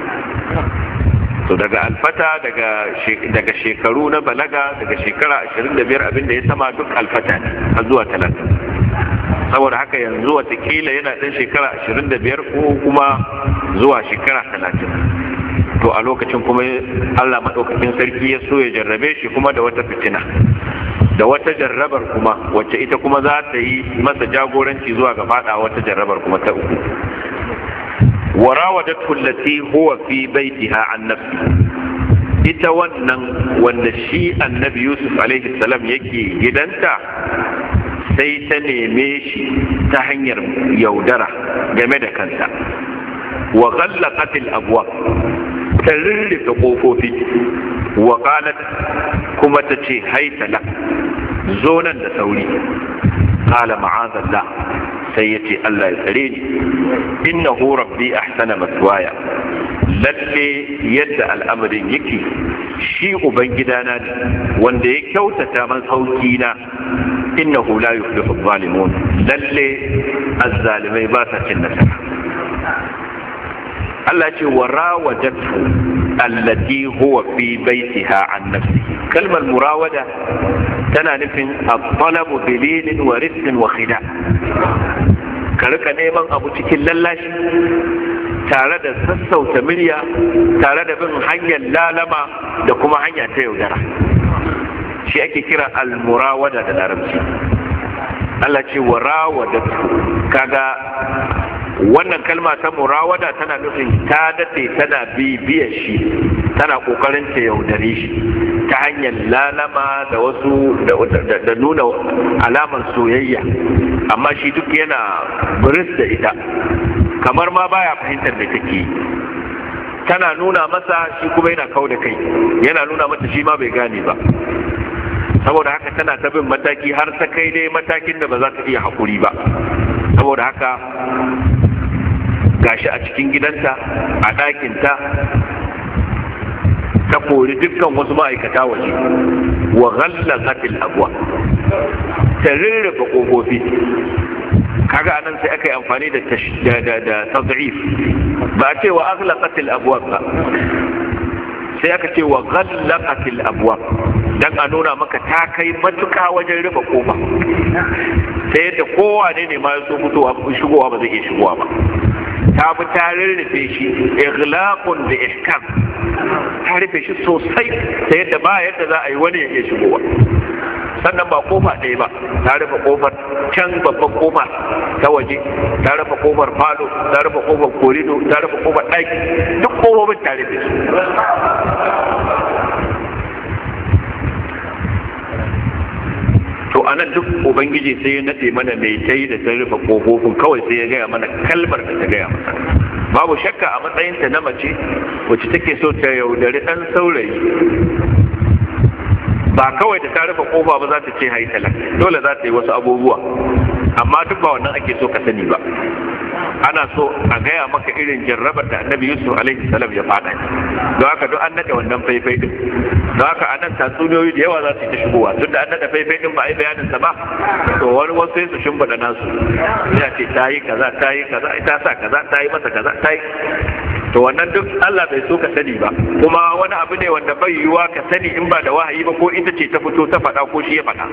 To daga alfata daga daga shekaru na balaga, daga shekara ashirin da biyar abinda ya sama duk alfata ne har zuwa talatin. Saboda haka yanzu watakila yana ɗan shekara ashirin da biyar ko kuma zuwa shekara talatin. To a lokacin kuma Allah maɗaukakin sarki ya so ya jarrabe shi kuma da wata fitina, da wata jarrabar kuma wacce ita kuma za ta yi masa jagoranci zuwa ga fada wata jarrabar kuma ta uku. وراودته التي هو في بيتها عن نفسه. ita wannan wanda shi annabi Yusuf alaihi salam yake gidanta sai ta neme shi ta hanyar yaudara game da kanta. wa ghallaqat al-abwab, ta rirrufe kofofi. wa qalat, kuma ta ce haita lak, zo nan da sauri. qala ma'azallah, sai ya ce Allah ya tsare ni, innahu rabbi ahsana maswaya, lalle yadda al'amarin yake shi ubangidana ne wanda ya kyautata masauki na, innahu la yuflihu adh-dhalimun, lalle azzalimai ba sa cin nasara. Allah ce wa rawadatu allati huwa fi baitiha an nafsihi. kalmar murawada tana nufin at-talabu bi lilin wa rifqin wa khida, ka rika neman abu cikin lallashi tare da sassauta murya, tare da bin hanyar lalama da kuma hanya ta yaudara, shi ake kira al-murawada da larabci. Allah ce wa rawadatu, kaga wannan kalma ta murawada tana nufin ta daɗe tana bibiyar shi, tana ƙoƙarin ta yaudare shi ta hanyar lalama da wasu da nuna alamar soyayya, amma shi duk yana biris da ita, kamar ma baya fahimtar da take. Tana nuna masa, shi kuma yana kau da kai, yana nuna mata shi ma bai gane ba. Saboda haka tana ta bin mataki har ta kai dai matakin da ba za ta iya haƙuri ba. Saboda haka gashi a cikin gidanta, a ɗakinta, ta kori dukkan wasu ma'aikata waje. wa ghallaqatil abwa, ta rirrufe ƙofofi. kaga anan sai aka yi amfani da da da tad'if, ba a ce wa aghlaqatil abwab ba, sai aka ce wa ghallaqatil abwab, dan a nuna maka ta kai matuƙa wajen rufe kofa, sai yadda kowa ne ne ma ya so fitowa shigowa ba zai iya shigowa ba. ta bi ta rufe shi ighlaqun da ihkam, ta rufe shi sosai ta yadda ba yadda za a yi wani ya iya shigowa. sannan ba kofa ɗaya ba, ta rufe kofar can babban kofa ta waje, ta rufe kofar falo, ta rufe kofar korido, ta rufe kofar ɗaki, duk kofofin ta rufe su. to anan duk ubangiji sai ya nade mana mai tayi da ta rufe kofofin, kawai sai ya gaya mana kalmar da ta gaya masa. babu shakka a matsayinta na mace wacce take so ta yaudari ɗan saurayi, ba kawai da ta rufe kofa ba za ta ce haitala, dole za ta yi wasu abubuwa, amma duk ba wannan ake so ka sani ba. ana so a gaya maka irin jarrabar da annabi Yusuf alaihi salam ya fada ne, don haka duk an nade wannan faifai din, don haka anan tatsuniyoyi da yawa za su yi ta shigowa, tun da an nade faifai din ba a yi bayanin sa ba, to wani wasu sai su shimfiɗa nasu, ya ce ta yi kaza ta yi kaza ta sa kaza ta yi masa kaza ta yi, to wannan duk Allah bai so ka sani ba, kuma wani abu ne wanda bai yiwuwa ka sani in ba da wahayi ba, ko ita ce ta fito ta faɗa ko shi ya faɗa.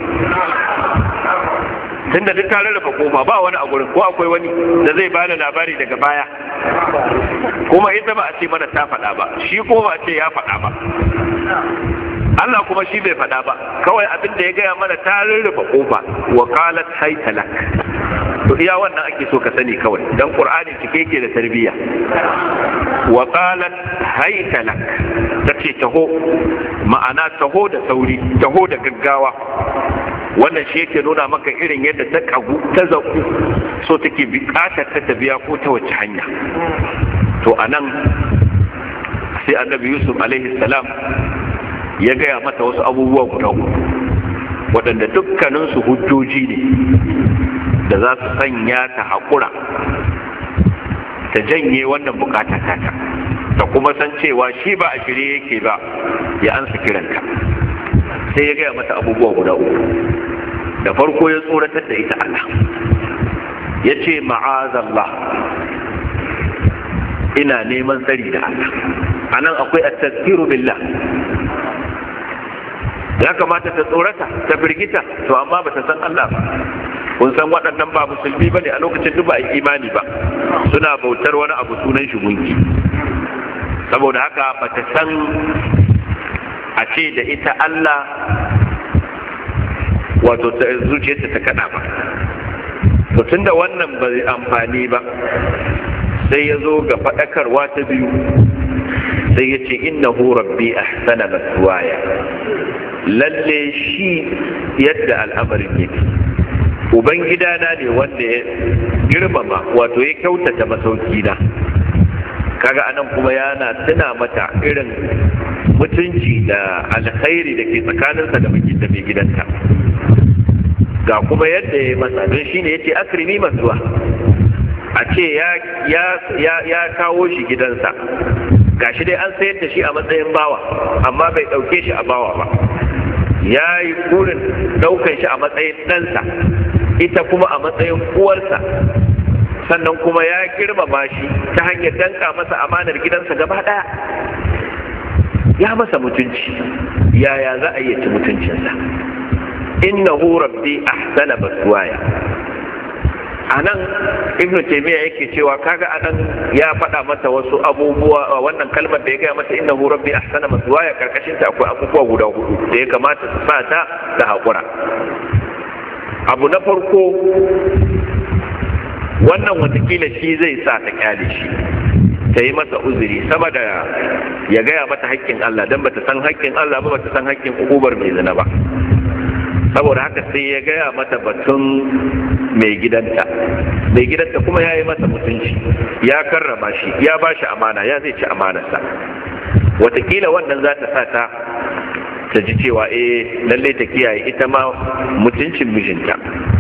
Tunda duk tare da kofa ba wani a gurin, ko akwai wani da zai bada labari daga baya, kuma ita ba a ce mana ta faɗa ba, shi ko ba a ce ya faɗa ba, Allah kuma shi bai faɗa ba, kawai abin da ya gaya mana ta rurrufe kofa, wa qalat hayta lak. To iya wannan ake so ka sani kawai, dan Qur'ani cike yake da tarbiyya. Wa qalat hayta lak, tace taho, ma'ana taho da sauri, taho da gaggawa. Wannan shi yake nuna maka irin yadda ta kagu ta zaku so take bukatar ta tabiya ko ta wace hanya. To anan sai Annabi Yusuf alaihi salam ya gaya mata wasu abubuwa guda uku waɗanda dukkaninsu hujjoji ne da za su sanya ta haƙura ta janye wannan bukata ta ta kuma san cewa shi ba a shirye yake ba ya ansa kiranta. Sai ya gaya mata abubuwa guda uku. Da farko ya tsoratar da ita Allah, ya ce ma'azallah, ina neman tsari da Allah. A nan akwai at-tazkiru billah. Ya kamata ta tsorata, ta firgita, to amma ba ta san Allah ba. Kun san waɗannan ba musulmi ba ne, a lokacin duk ba a imani ba, suna bautar wani abu sunan shi gunki. Saboda haka ba ta san a ce da ita Allah, wato zuciyarta ta kada ba. To tunda wannan ba zai amfani ba, sai ya zo ga faɗakarwa ta biyu, sai ya ce innahu rabbi ahsana maswaya. Lalle shi yadda al'amarin yake, ubangidana ne wanda ya girmama, wato ya kyautata masaukina. Kaga anan kuma yana tuna mata irin mutunci da alkhairi da ke tsakaninsa da mai gidanta, ga kuma yadda ya masa, don shi ne ya ce akrimi masuwa. A ce ya kawo shi gidansa, ga shi dai an sayar da shi a matsayin bawa, amma bai ɗauke shi a bawa ba, ya yi burin ɗaukan shi a matsayin ɗansa, ita kuma a matsayin uwarsa, sannan kuma ya girmama shi ta hanyar danka masa amanar gidansa gaba ɗaya. Ya masa mutunci, yaya za a iya ci mutuncinsa? Innahu rabbi ahsana maswaya. Anan Ibn Taymiyyah yake cewa kaga anan ya faɗa mata wasu abubuwa, wannan kalmar da ya gaya mata innahu rabbi ahsana maswaya, karkashin ta akwai abubuwa guda hudu da ya kamata su sa ta da haƙura. Abu na farko, wannan watakila shi zai sa ta kyale shi, ta yi masa uzuri sama da ya gaya mata haƙƙin Allah, don bata san haƙƙin Allah ba, bata san haƙƙin ukubar mai zina ba. Saboda haka sai ya gaya mata batun mai gidanta. Mai gidanta kuma ya yi masa mutunci, ya karrama shi, ya ba shi amana, ya zai ci amanarsa. Watakila wannan za ta sa ta ta ji cewa eh lalle ta kiyaye ita ma mutuncin mijinta.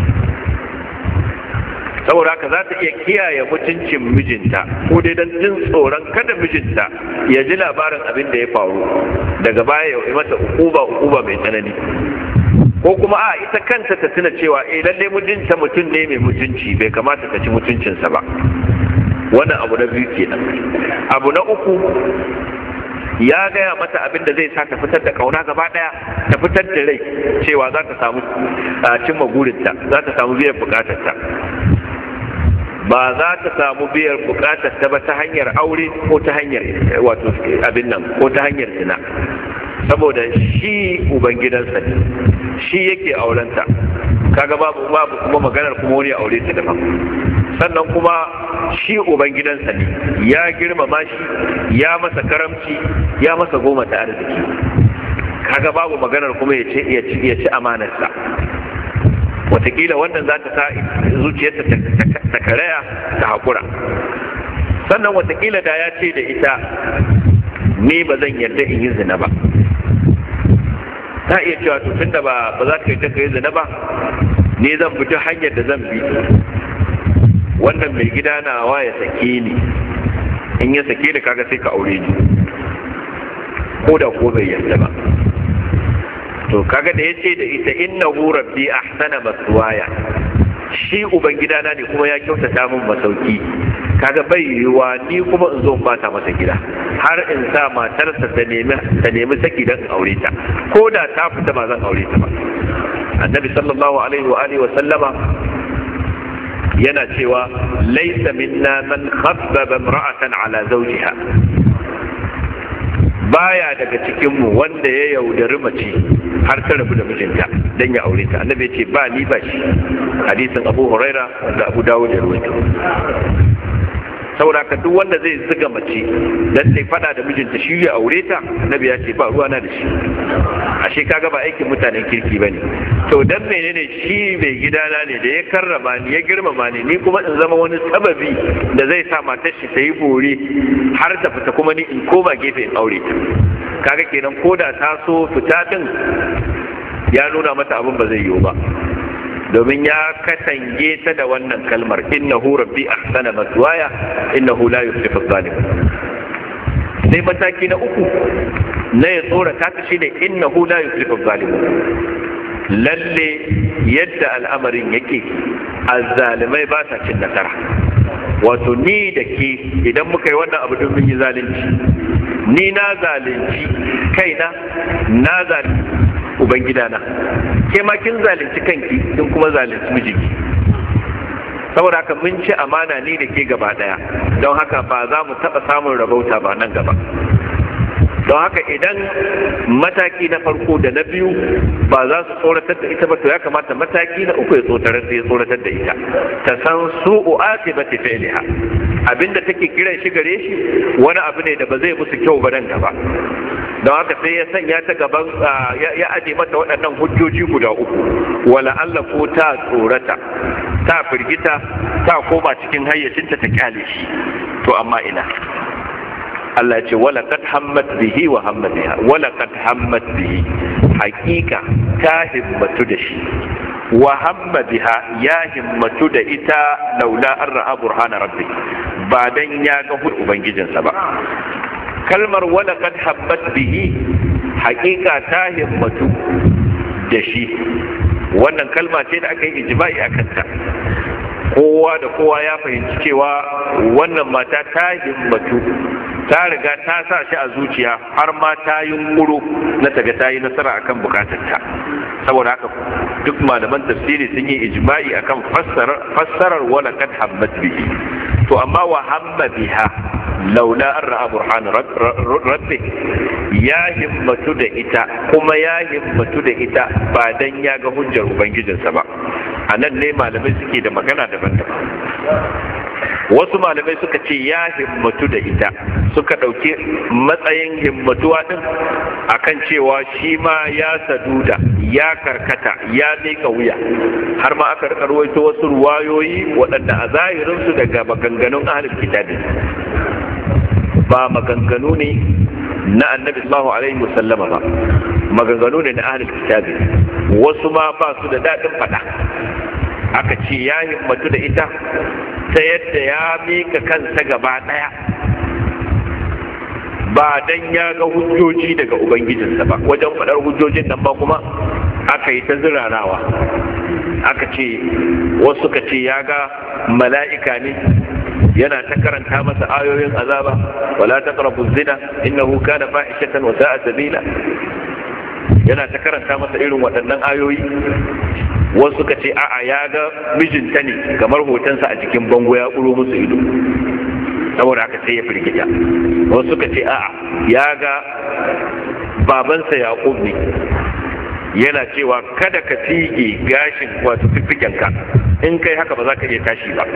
Saboda haka za ta iya kiyaye mutuncin mijinta, ko dai don jin tsoron kada mijinta ya ji labarin abin da ya faru daga baya ya yi mata ukuba ukuba mai tsanani, ko kuma a ita kanta ta tuna cewa eh lalle mijinta mutum ne mai mutunci, bai kamata ta ci mutuncinsa ba. Wannan abu na biyu kenan. Abu na uku, ya gaya mata abin da zai sa ta fitar da kauna gaba daya, ta fitar da rai cewa za ta samu cimma burinta, za ta samu biyan bukatarta. Ba za ta samu biyan bukatarta ba ta hanyar aure ko ta hanyar wato abin nan ko ta hanyar zina, saboda shi ubangidansa ne, shi yake aurenta. Kaga babu babu kuma maganar kuma wani aure ta daban. Sannan kuma shi ubangidansa ne, ya girmama shi, ya masa karamci, ya masa goma ta arziki. Kaga babu maganar kuma ya ce ya ci amanarsa. Wataƙila wannan za ta sa zuciyarta ta karaya ta haƙura. Sannan wataƙila da ya ce da ita, ni ba zan yarda in yi zina ba, ta iya cewa to tunda ba ba za ka yi ta yi zina ba, ni zan bi ta hanyar da zan bi, wannan mai gida nawa ya sake ni, in ya sake ni kaga sai ka aure ni, ko da ko bai yarda ba. To kaga da yace da ita innahu rabbi ahsana maswaya, shi ubangidana ne kuma ya kyautata min masauki. kaga bai yiwa ni kuma in zo in bata masa gida har in sa matarsa ta nemi ta nemi saki dan aure ta, ko da ta fita ba zan aure ta ba. Annabi sallallahu alaihi wa alihi wa sallama yana cewa laysa minna man khabbaba imra'atan ala zawjiha, baya daga cikin mu wanda ya yaudari mace har ta rabu da mijinta dan ya aure ta. Annabi ya ce ba ni ba shi. Hadisin Abu Huraira da Abu Dawud ya rawaito. Saboda ka duk wanda zai zuga mace dan sai fada da mijinta shi ya aure ta, Annabi ya ce ba ruwa na da shi. Ashe kaga ba aikin mutanen kirki bane. To dan menene shi mai gidana ne da ya karrama ni ya girmama ni, ni kuma in zama wani sababi da zai sa matar shi ta yi bore har ta fita kuma ni in koma gefe in aure ta. Kaga kenan koda ta so fita din ya nuna mata abin ba zai yiwu ba, domin ya katange ta da wannan kalmar innahu rabbi ahsana maswaya innahu la yuflihu adh-dhalim. Sai mataki na uku na ya tsorata ta shine innahu la yuflihu adh-dhalim. Lalle yadda al'amarin yake azzalimai ba sa cin nasara. Wato ni da ke idan muka yi wannan abu don mun yi zalunci, ni na zalunci kaina, na zalunci ubangidana, ke ma kin zalunci kanki, kin kuma zalunci mijinki. Saboda haka mun ci amana ni da ke gaba daya, don haka ba za mu taɓa samun rabauta ba nan gaba. Don haka idan mataki na farko da na biyu ba za su tsoratar da ita ba, to ya kamata mataki na uku ya tsoratar da ita, ta san su'u aqibati fi'liha. Abinda take kiran shi gare shi wani abu ne da ba zai musu kyau ba nan gaba. Don haka sai ya sanya ta gaban ya aje mata waɗannan hujjoji guda uku, wala Allah ko ta tsorata, ta firgita, ta koma cikin hayyacinta ta kyale shi. To amma ina Allah ya ce wala kad hammat bihi wa hamma biha, wala kad hammat bihi, hakika ta himmatu da shi, wa hamma biha ya himmatu da ita, laula an ra'a burhana rabbi, ba dan ya ga hud ubangijinsa ba. Kalmar wala kad hammat bihi, hakika ta himmatu da shi, wannan kalma ce da aka yi ijma'i akan ta. Kowa da kowa ya fahimci cewa wannan mata ta himmatu, ta riga ta sa shi a zuciya, har ma ta yunkuro na taga ta yi nasara akan bukatarta. Saboda haka duk malaman tafsiri sun yi ijma'i akan fassarar wala kad hammat bihi. To amma wa hamma biha laula an ra'a burhan rabbi, ya himmatu da ita, kuma ya himmatu da ita ba dan ya ga hujjar ubangijinsa ba. A nan ne malamai suke da magana daban-daban. Wasu malamai suka ce ya himmatu da ita, suka ɗauki matsayin himmatuwa ɗin akan cewa shi ma ya saduda, ya karkata, ya miƙa wuya, har ma aka rawaito wasu ruwayoyi waɗanda a zahirinsu daga maganganun ahlul kitabi, ba maganganu ne na annabi sallallahu alaihi wasallama ba, maganganu ne na ahlul kitabi. Wasu ma ba su da daɗin faɗa. Aka ce ya himmatu da ita ta yadda ya mika kansa gaba ɗaya, ba dan ya ga hujjoji daga ubangijinsa ba. Wajen faɗar hujjojin nan ba kuma aka yi ta zirarawa. Aka ce wasu ka ce ya ga mala'ika ne yana ta karanta masa ayoyin azaba, wala taqrabu zina innahu kana fahishatan wa sa'a sabila, yana ta karanta masa irin waɗannan ayoyi. Wasu suka ce a'a ya ga mijinta ne kamar hotonsa a cikin bango ya ƙuro musu ido, saboda haka sai ya firgita. Wasu suka ce a'a ya ga babansa Yaqub ne yana cewa kada ka tige gashin wato fiffikenka, in kai haka ba za ka iya tashi ba.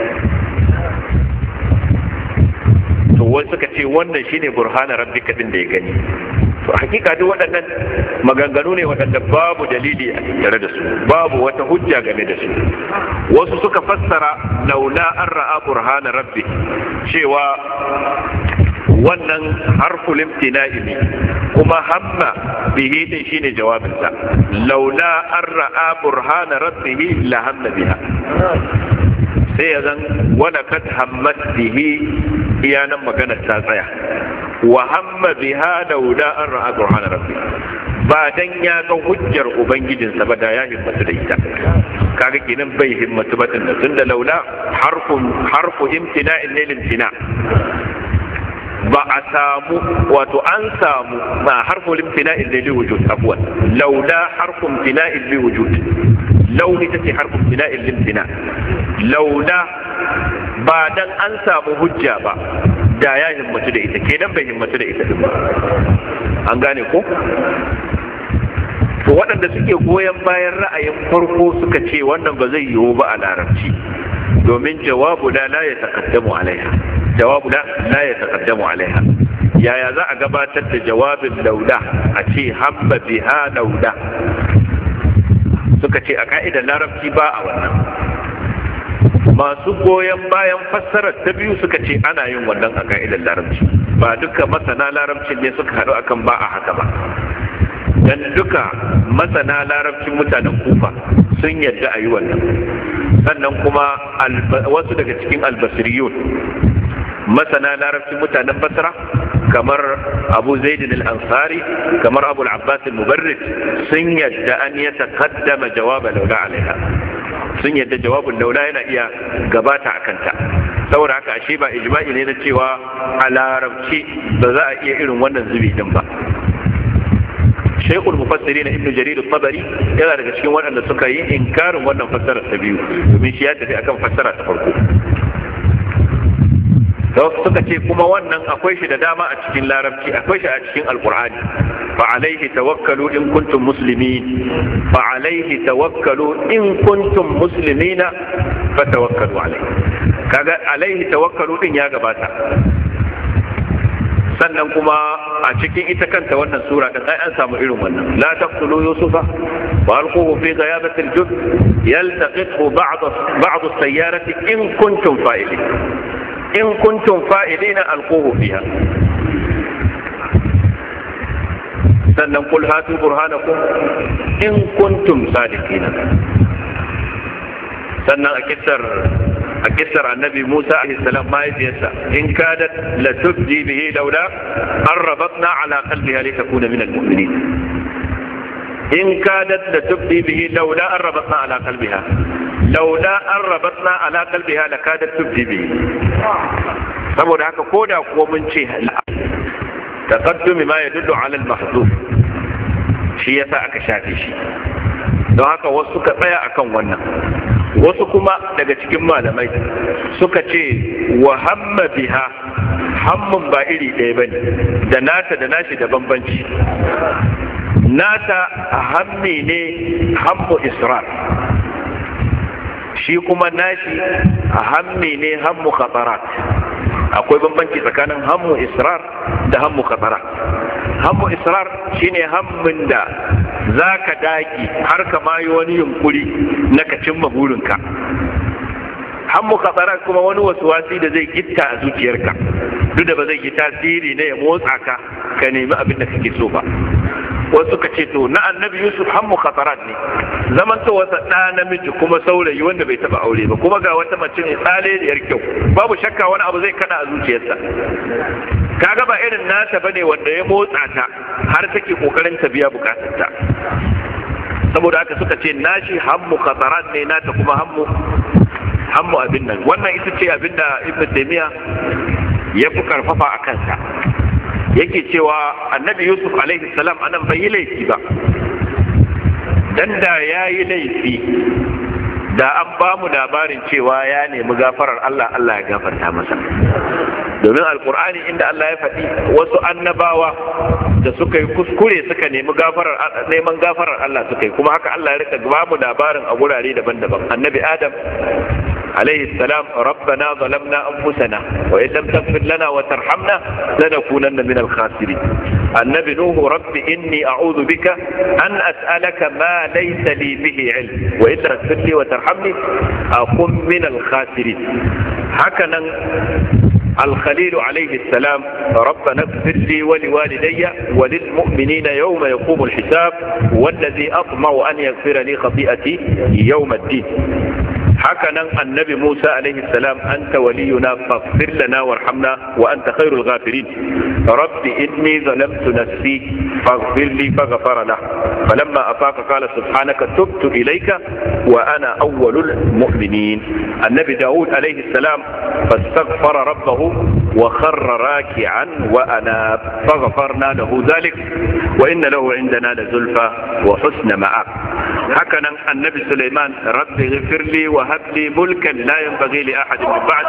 To wasu suka ce wannan shine burhana rabbika din da ya gani. To hakika duk waɗannan maganganu ne waɗanda babu dalili tare da su, babu wata hujja game da su. Wasu suka fassara laula an ra'a burhana rabbi cewa wannan harful imtina'i ne, kuma hamma bihi din shine jawabinsa. Laula an ra'a burhana rabbihi la hamma biha. Sai ya zan wala kad hammat bihi, iyanan maganar ta tsaya. Wa hamma biha laula an ra'a burhana rabbi, ba dan ya ga hujjar ubangijinsa ba da ya himmatu da ita. Kaga kenan bai himmatu ba tunda tunda laula harfun harfu imtina'in lil imtina ba a samu wato an samu ma harfu imtina'in lil wujud afwan laula harfu imtina'in lil wujud launi take harfu imtina'in lil imtina laula ba dan an samu hujja ba da ya himmatu da ita kenan bai himmatu da ita ba. An gane ko? To waɗanda suke goyon bayan ra'ayin farko suka ce wannan ba zai yiwu ba a larabci domin jawabu la la ya taqaddamu alaiha jawabu la la ya taqaddamu alaiha. Yaya za a gabatar da jawabin lauda a ce hamma biha lauda? Suka ce a ka'idar larabci ba a wannan. Masu goyon bayan fassarar ta biyu suka ce ana yin wannan a ka'idar larabci. Ba duka masana larabcin ne suka haɗu akan ba a haka ba. Dan duka masana larabcin mutanen Kufa sun yadda a yi wannan. Sannan kuma wasu daga cikin albasiriyun masana larabcin mutanen Basra kamar Abu Zaidin al-Ansari kamar Abu al-Abbas al-Mubarrid sun yadda an ya taqaddama jawaba laula alaiha. Sun yadda jawabin laula yana iya gabata a kanta. Saboda haka ashe ba ijma'i ne na cewa a larabci ba za a iya irin wannan zubi din ba. Shaykhul Mufassirin Ibn Jarir al-Tabari yana daga cikin waɗanda suka yi inkarin wannan fassara ta biyu domin shi ya tafi akan fassara ta farko. Suka ce kuma wannan akwai shi da dama a cikin larabci, akwai shi a cikin alkur'ani. fa alaihi tawakkalu in kuntum muslimin fa alaihi tawakkalu in kuntum muslimina fa tawakkalu alaihi. Kaga alaihi tawakkalu din ya gabata. Sannan kuma a cikin ita kanta wannan sura din ai an samu irin wannan la taqtulu yusufa wa alquhu fi ghayabati al-jub yaltaqithu ba'd ba'd as-sayyarati in kuntum fa'ilin in kuntum fa'ilina alquhu fiha. Sannan qul hatu burhanakum in kuntum sadiqina. Sannan a kissar a kissar annabi Musa alaihi salam mahaifiyarsa in kadat la tubdi bihi laula an rabatna ala qalbiha litakuna min al-mu'minin. In kadat la tubdi bihi laula an rabatna ala qalbiha laula an rabatna ala qalbiha la kadat tubdi bihi. Saboda haka koda kuwa mun ce taqaddumi ma yadullu ala al-mahdhuf shi yasa aka shafe shi. Don haka wasu suka tsaya akan wannan, wasu kuma daga cikin malamai suka ce wa hamma biha hammun ba iri ɗaya bane da nata da nashi da bambanci. Nata hammi ne hammu israr, shi kuma nashi hammi ne hammu khatarat. Akwai bambanci tsakanin hammu israr da hammu khatarat. Hammu israr shine hammin da za ka daki har ka mayi wani yunkuri na ka cimma burinka. Hammu khatarat kuma wani wasuwasi da zai gitta a zuciyarka duk da ba zai yi tasiri ne ya motsa ka ka nemi abin da kake so ba. Wasu ka ce to na annabi Yusuf hammu khatarat ne, zaman to wasa ɗa namiji kuma saurayi wanda bai taba aure ba kuma ga wata mace mai tsale da yar kyau, babu shakka wani abu zai kada a zuciyarsa. Kaga ba irin nata bane wanda ya motsa ta har take kokarin ta biya bukatarta. Saboda haka suka ce nashi hammu khatarat ne, nata kuma hammu hammu abin nan. Wannan ita ce abin da Ibn Taymiyyah ya fi karfafa a kansa. Yake cewa annabi Yusuf alaihi salam anan bai yi laifi ba, dan da ya yi laifi da an ba mu labarin cewa ya nemi gafarar Allah, Allah ya gafarta masa. Domin alkur'ani inda Allah ya faɗi wasu annabawa da suka yi kuskure suka nemi gafarar neman gafarar Allah suka yi, kuma haka Allah ya rika ba mu labarin a gurare daban-daban. Annabi Adam عليه السلام ربنا ظلمنا أنفسنا وإن لم تغفر لنا وترحمنا لنكونن من الخاسرين. النبي نوح رب إني أعوذ بك أن أسألك ما ليس لي به علم وإن تغفر لي وترحمني أكن من الخاسرين. هكذا الخليل عليه السلام ربنا اغفر لي ولوالدي وللمؤمنين يوم يقوم الحساب والذي أطمع أن يغفر لي خطيئتي يوم الدين. haka nan annabi Musa alaihi salam anta waliyuna faghfir lana warhamna wa anta khairul ghafirin rabbi inni zalamtu nafsi faghfir li faghfara lahu falamma afaqa qala subhanaka tubtu ilayka wa ana awwalul mu'minin annabi Daud alaihi salam fastaghfara rabbahu wa kharra raki'an wa ana faghfarna lahu dhalik wa inna lahu indana lazulfa wa husna ma'ab haka nan annabi Sulaiman rabbi ighfir li wa hab li mulkan la yanbaghi li ahadin min ba'di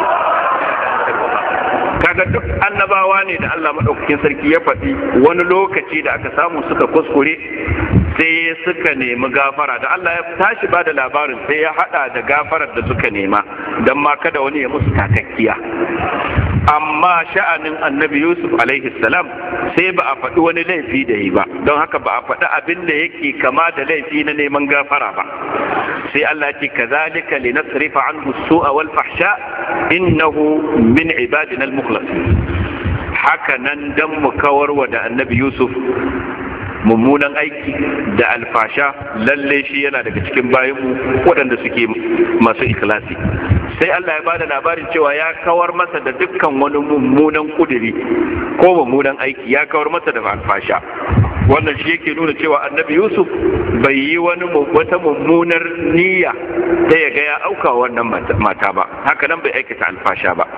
kaga duk annabawa ne da Allah madaukakin sarki ya faɗi wani lokaci da aka samu suka kuskure sai suka nemi gafara da Allah ya tashi ba da labarin sai ya hada da gafarar da suka nema dan ma kada wani ya musu takakkiya amma sha'anin annabi Yusuf alaihi salam sai ba a faɗi wani laifi da yi ba don haka ba a faɗi abin da yake kama da laifi na neman gafara ba sai Allah ce kazalika linasrifa anhu su'a wal fahsha innahu min ibadina al mukhlasin haka nan dan mu kawar wa da annabi Yusuf mummunan aiki da alfasha lalle shi yana daga cikin bayanmu waɗanda suke masu ikhlasi sai Allah ya bada labarin cewa ya kawar masa da dukkan wani mummunan kuduri ko mummunan aiki ya kawar masa da alfasha wannan shi yake nuna cewa annabi Yusuf bai yi wani wata mummunar niyya ta ya ga ya auka wannan mata ba haka nan bai aikata alfasha ba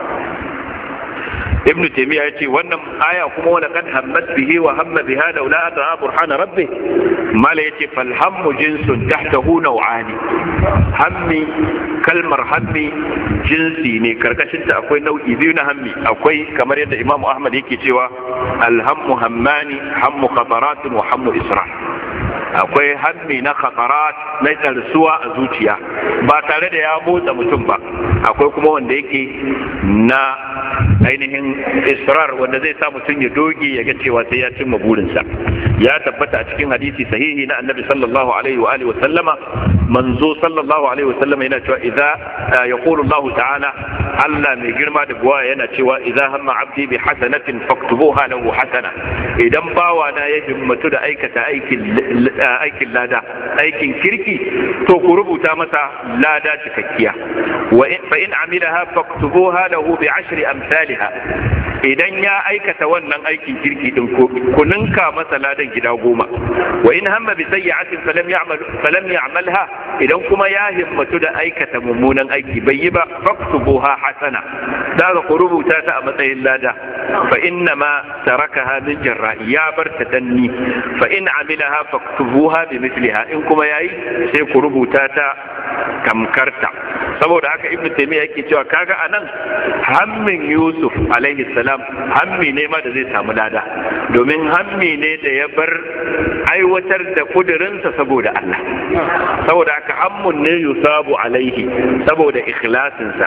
ibn taymiya yace wannan aya kuma wala kad hammat bihi wa hamma biha laula ata burhana rabbi mala yace fal hammu jinsun tahtahu naw'ani hammi kalmar hammi jinsi ne karkashin ta akwai nau'i biyu na hammi akwai kamar yadda imamu ahmad yake cewa al hammu hammani hammu khatarat wa hammu isra akwai hammi na khatarat na tsarsuwa a zuciya ba tare da ya motsa mutum ba akwai kuma wanda yake na ainihin israr wanda zai sa mutum ya doge ya ga cewa sai ya cimma burinsa ya tabbata a cikin hadisi sahihi na annabi sallallahu alaihi wa alihi wa sallama manzo sallallahu alaihi wa sallama yana cewa idza yaqulu Allah ta'ala Allah mai girma da buwa yana cewa idza hamma abdi bi hasanatin faktubuha lahu hasana idan bawa na ya himmatu da aikata aikin aikin lada aikin kirki to ku rubuta masa lada cikakkiya wa fa in amilaha faktubuha lahu bi ashri amsalha idan ya aikata wannan aikin kirki din ku ninka masa ladan gida goma wa in hamma bi sayyi'atin falam ya'mal falam ya'malha idan kuma ya himmatu da aikata mummunan aiki bai yi ba faktubuha hasana daga ku rubuta ta a matsayin lada fa inna ma tarakaha min jarra'i ya barta danni fa in amilaha faktubuha bi mithliha in kuma yayi sai ku rubuta ta kamkarta saboda haka ibnu taymiya yake cewa kaga anan hammin Yusuf alaihi salam hammi ne ma da zai samu lada domin hammi ne da ya bar aiwatar da kudirinsa saboda Allah saboda haka hammun ne yusabu alaihi saboda ikhlasinsa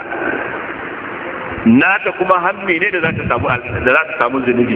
nata kuma hammi ne da za ta samu da za ta samu zunubi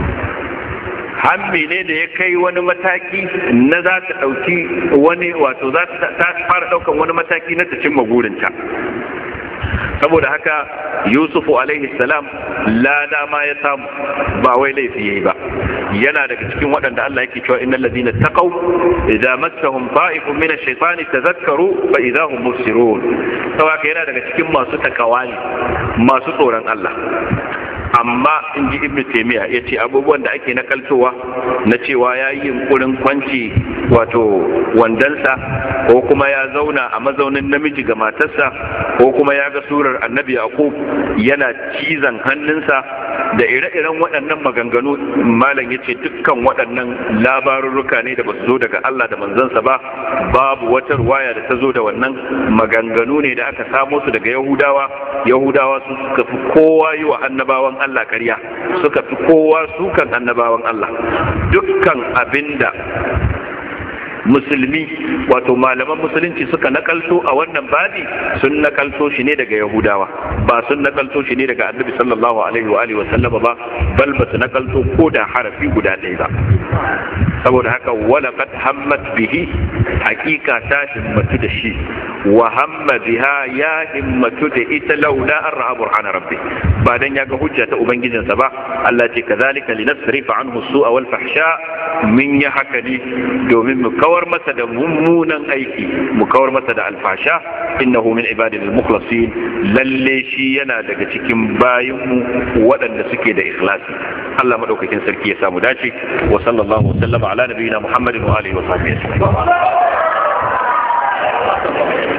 hammi ne da ya kai wani mataki na za ta ɗauki wani wato za ta fara ɗaukan wani mataki na ta cimma burinta saboda haka yusufu alaihi salam lada ma ya samu ba wai laifi yayi ba yana daga cikin waɗanda Allah yake cewa innal ladina taqaw idza massahum ta'ifun min ash-shaytani tadhakkaru fa idza hum mubsirun saboda yana daga cikin masu takawa ne masu tsoron Allah amma in ji ibnu taymiya ya ce abubuwan da ake nakaltowa na cewa ya yi yunkurin kwanci wato wandansa ko kuma ya zauna a mazaunin namiji ga matarsa ko kuma ya ga surar annabi yaqub yana cizon hannunsa da ire-iren waɗannan maganganu malam ya ce dukkan waɗannan labarurruka ne da ba su zo daga Allah da manzansa ba babu wata ruwaya da ta zo da wannan maganganu ne da aka samo su daga yahudawa yahudawa su suka fi kowa yi wa annabawan Allah ƙarya suka fi kowa sukan annabawan Allah dukkan abinda musulmi wato malaman musulunci suka nakalto a wannan babi sun nakalto shi ne daga yahudawa ba sun nakalto shi ne daga annabi sallallahu alaihi wa alihi wa sallama ba bal ba su nakalto ko da harafi guda ɗaya ba saboda haka wala qad hammat bihi hakika ta himmatu da shi wa hamma biha ya himmatu da ita laula an ra'a burhana rabbi ba dan ya ga hujja ta ubangijinsa ba Allah ce kazalika linasrifa anhu su'a wal fahsha min ya haka ne domin mu kawar masa da mummunan aiki mu kawar masa da alfasha innahu min ibadil mukhlasin lalle shi yana daga cikin bayinmu waɗanda suke da ikhlasi Allah madaukakin sarki ya samu dace wa sallallahu wa sallama ala nabiyina Muhammadin wa alihi wa sahbihi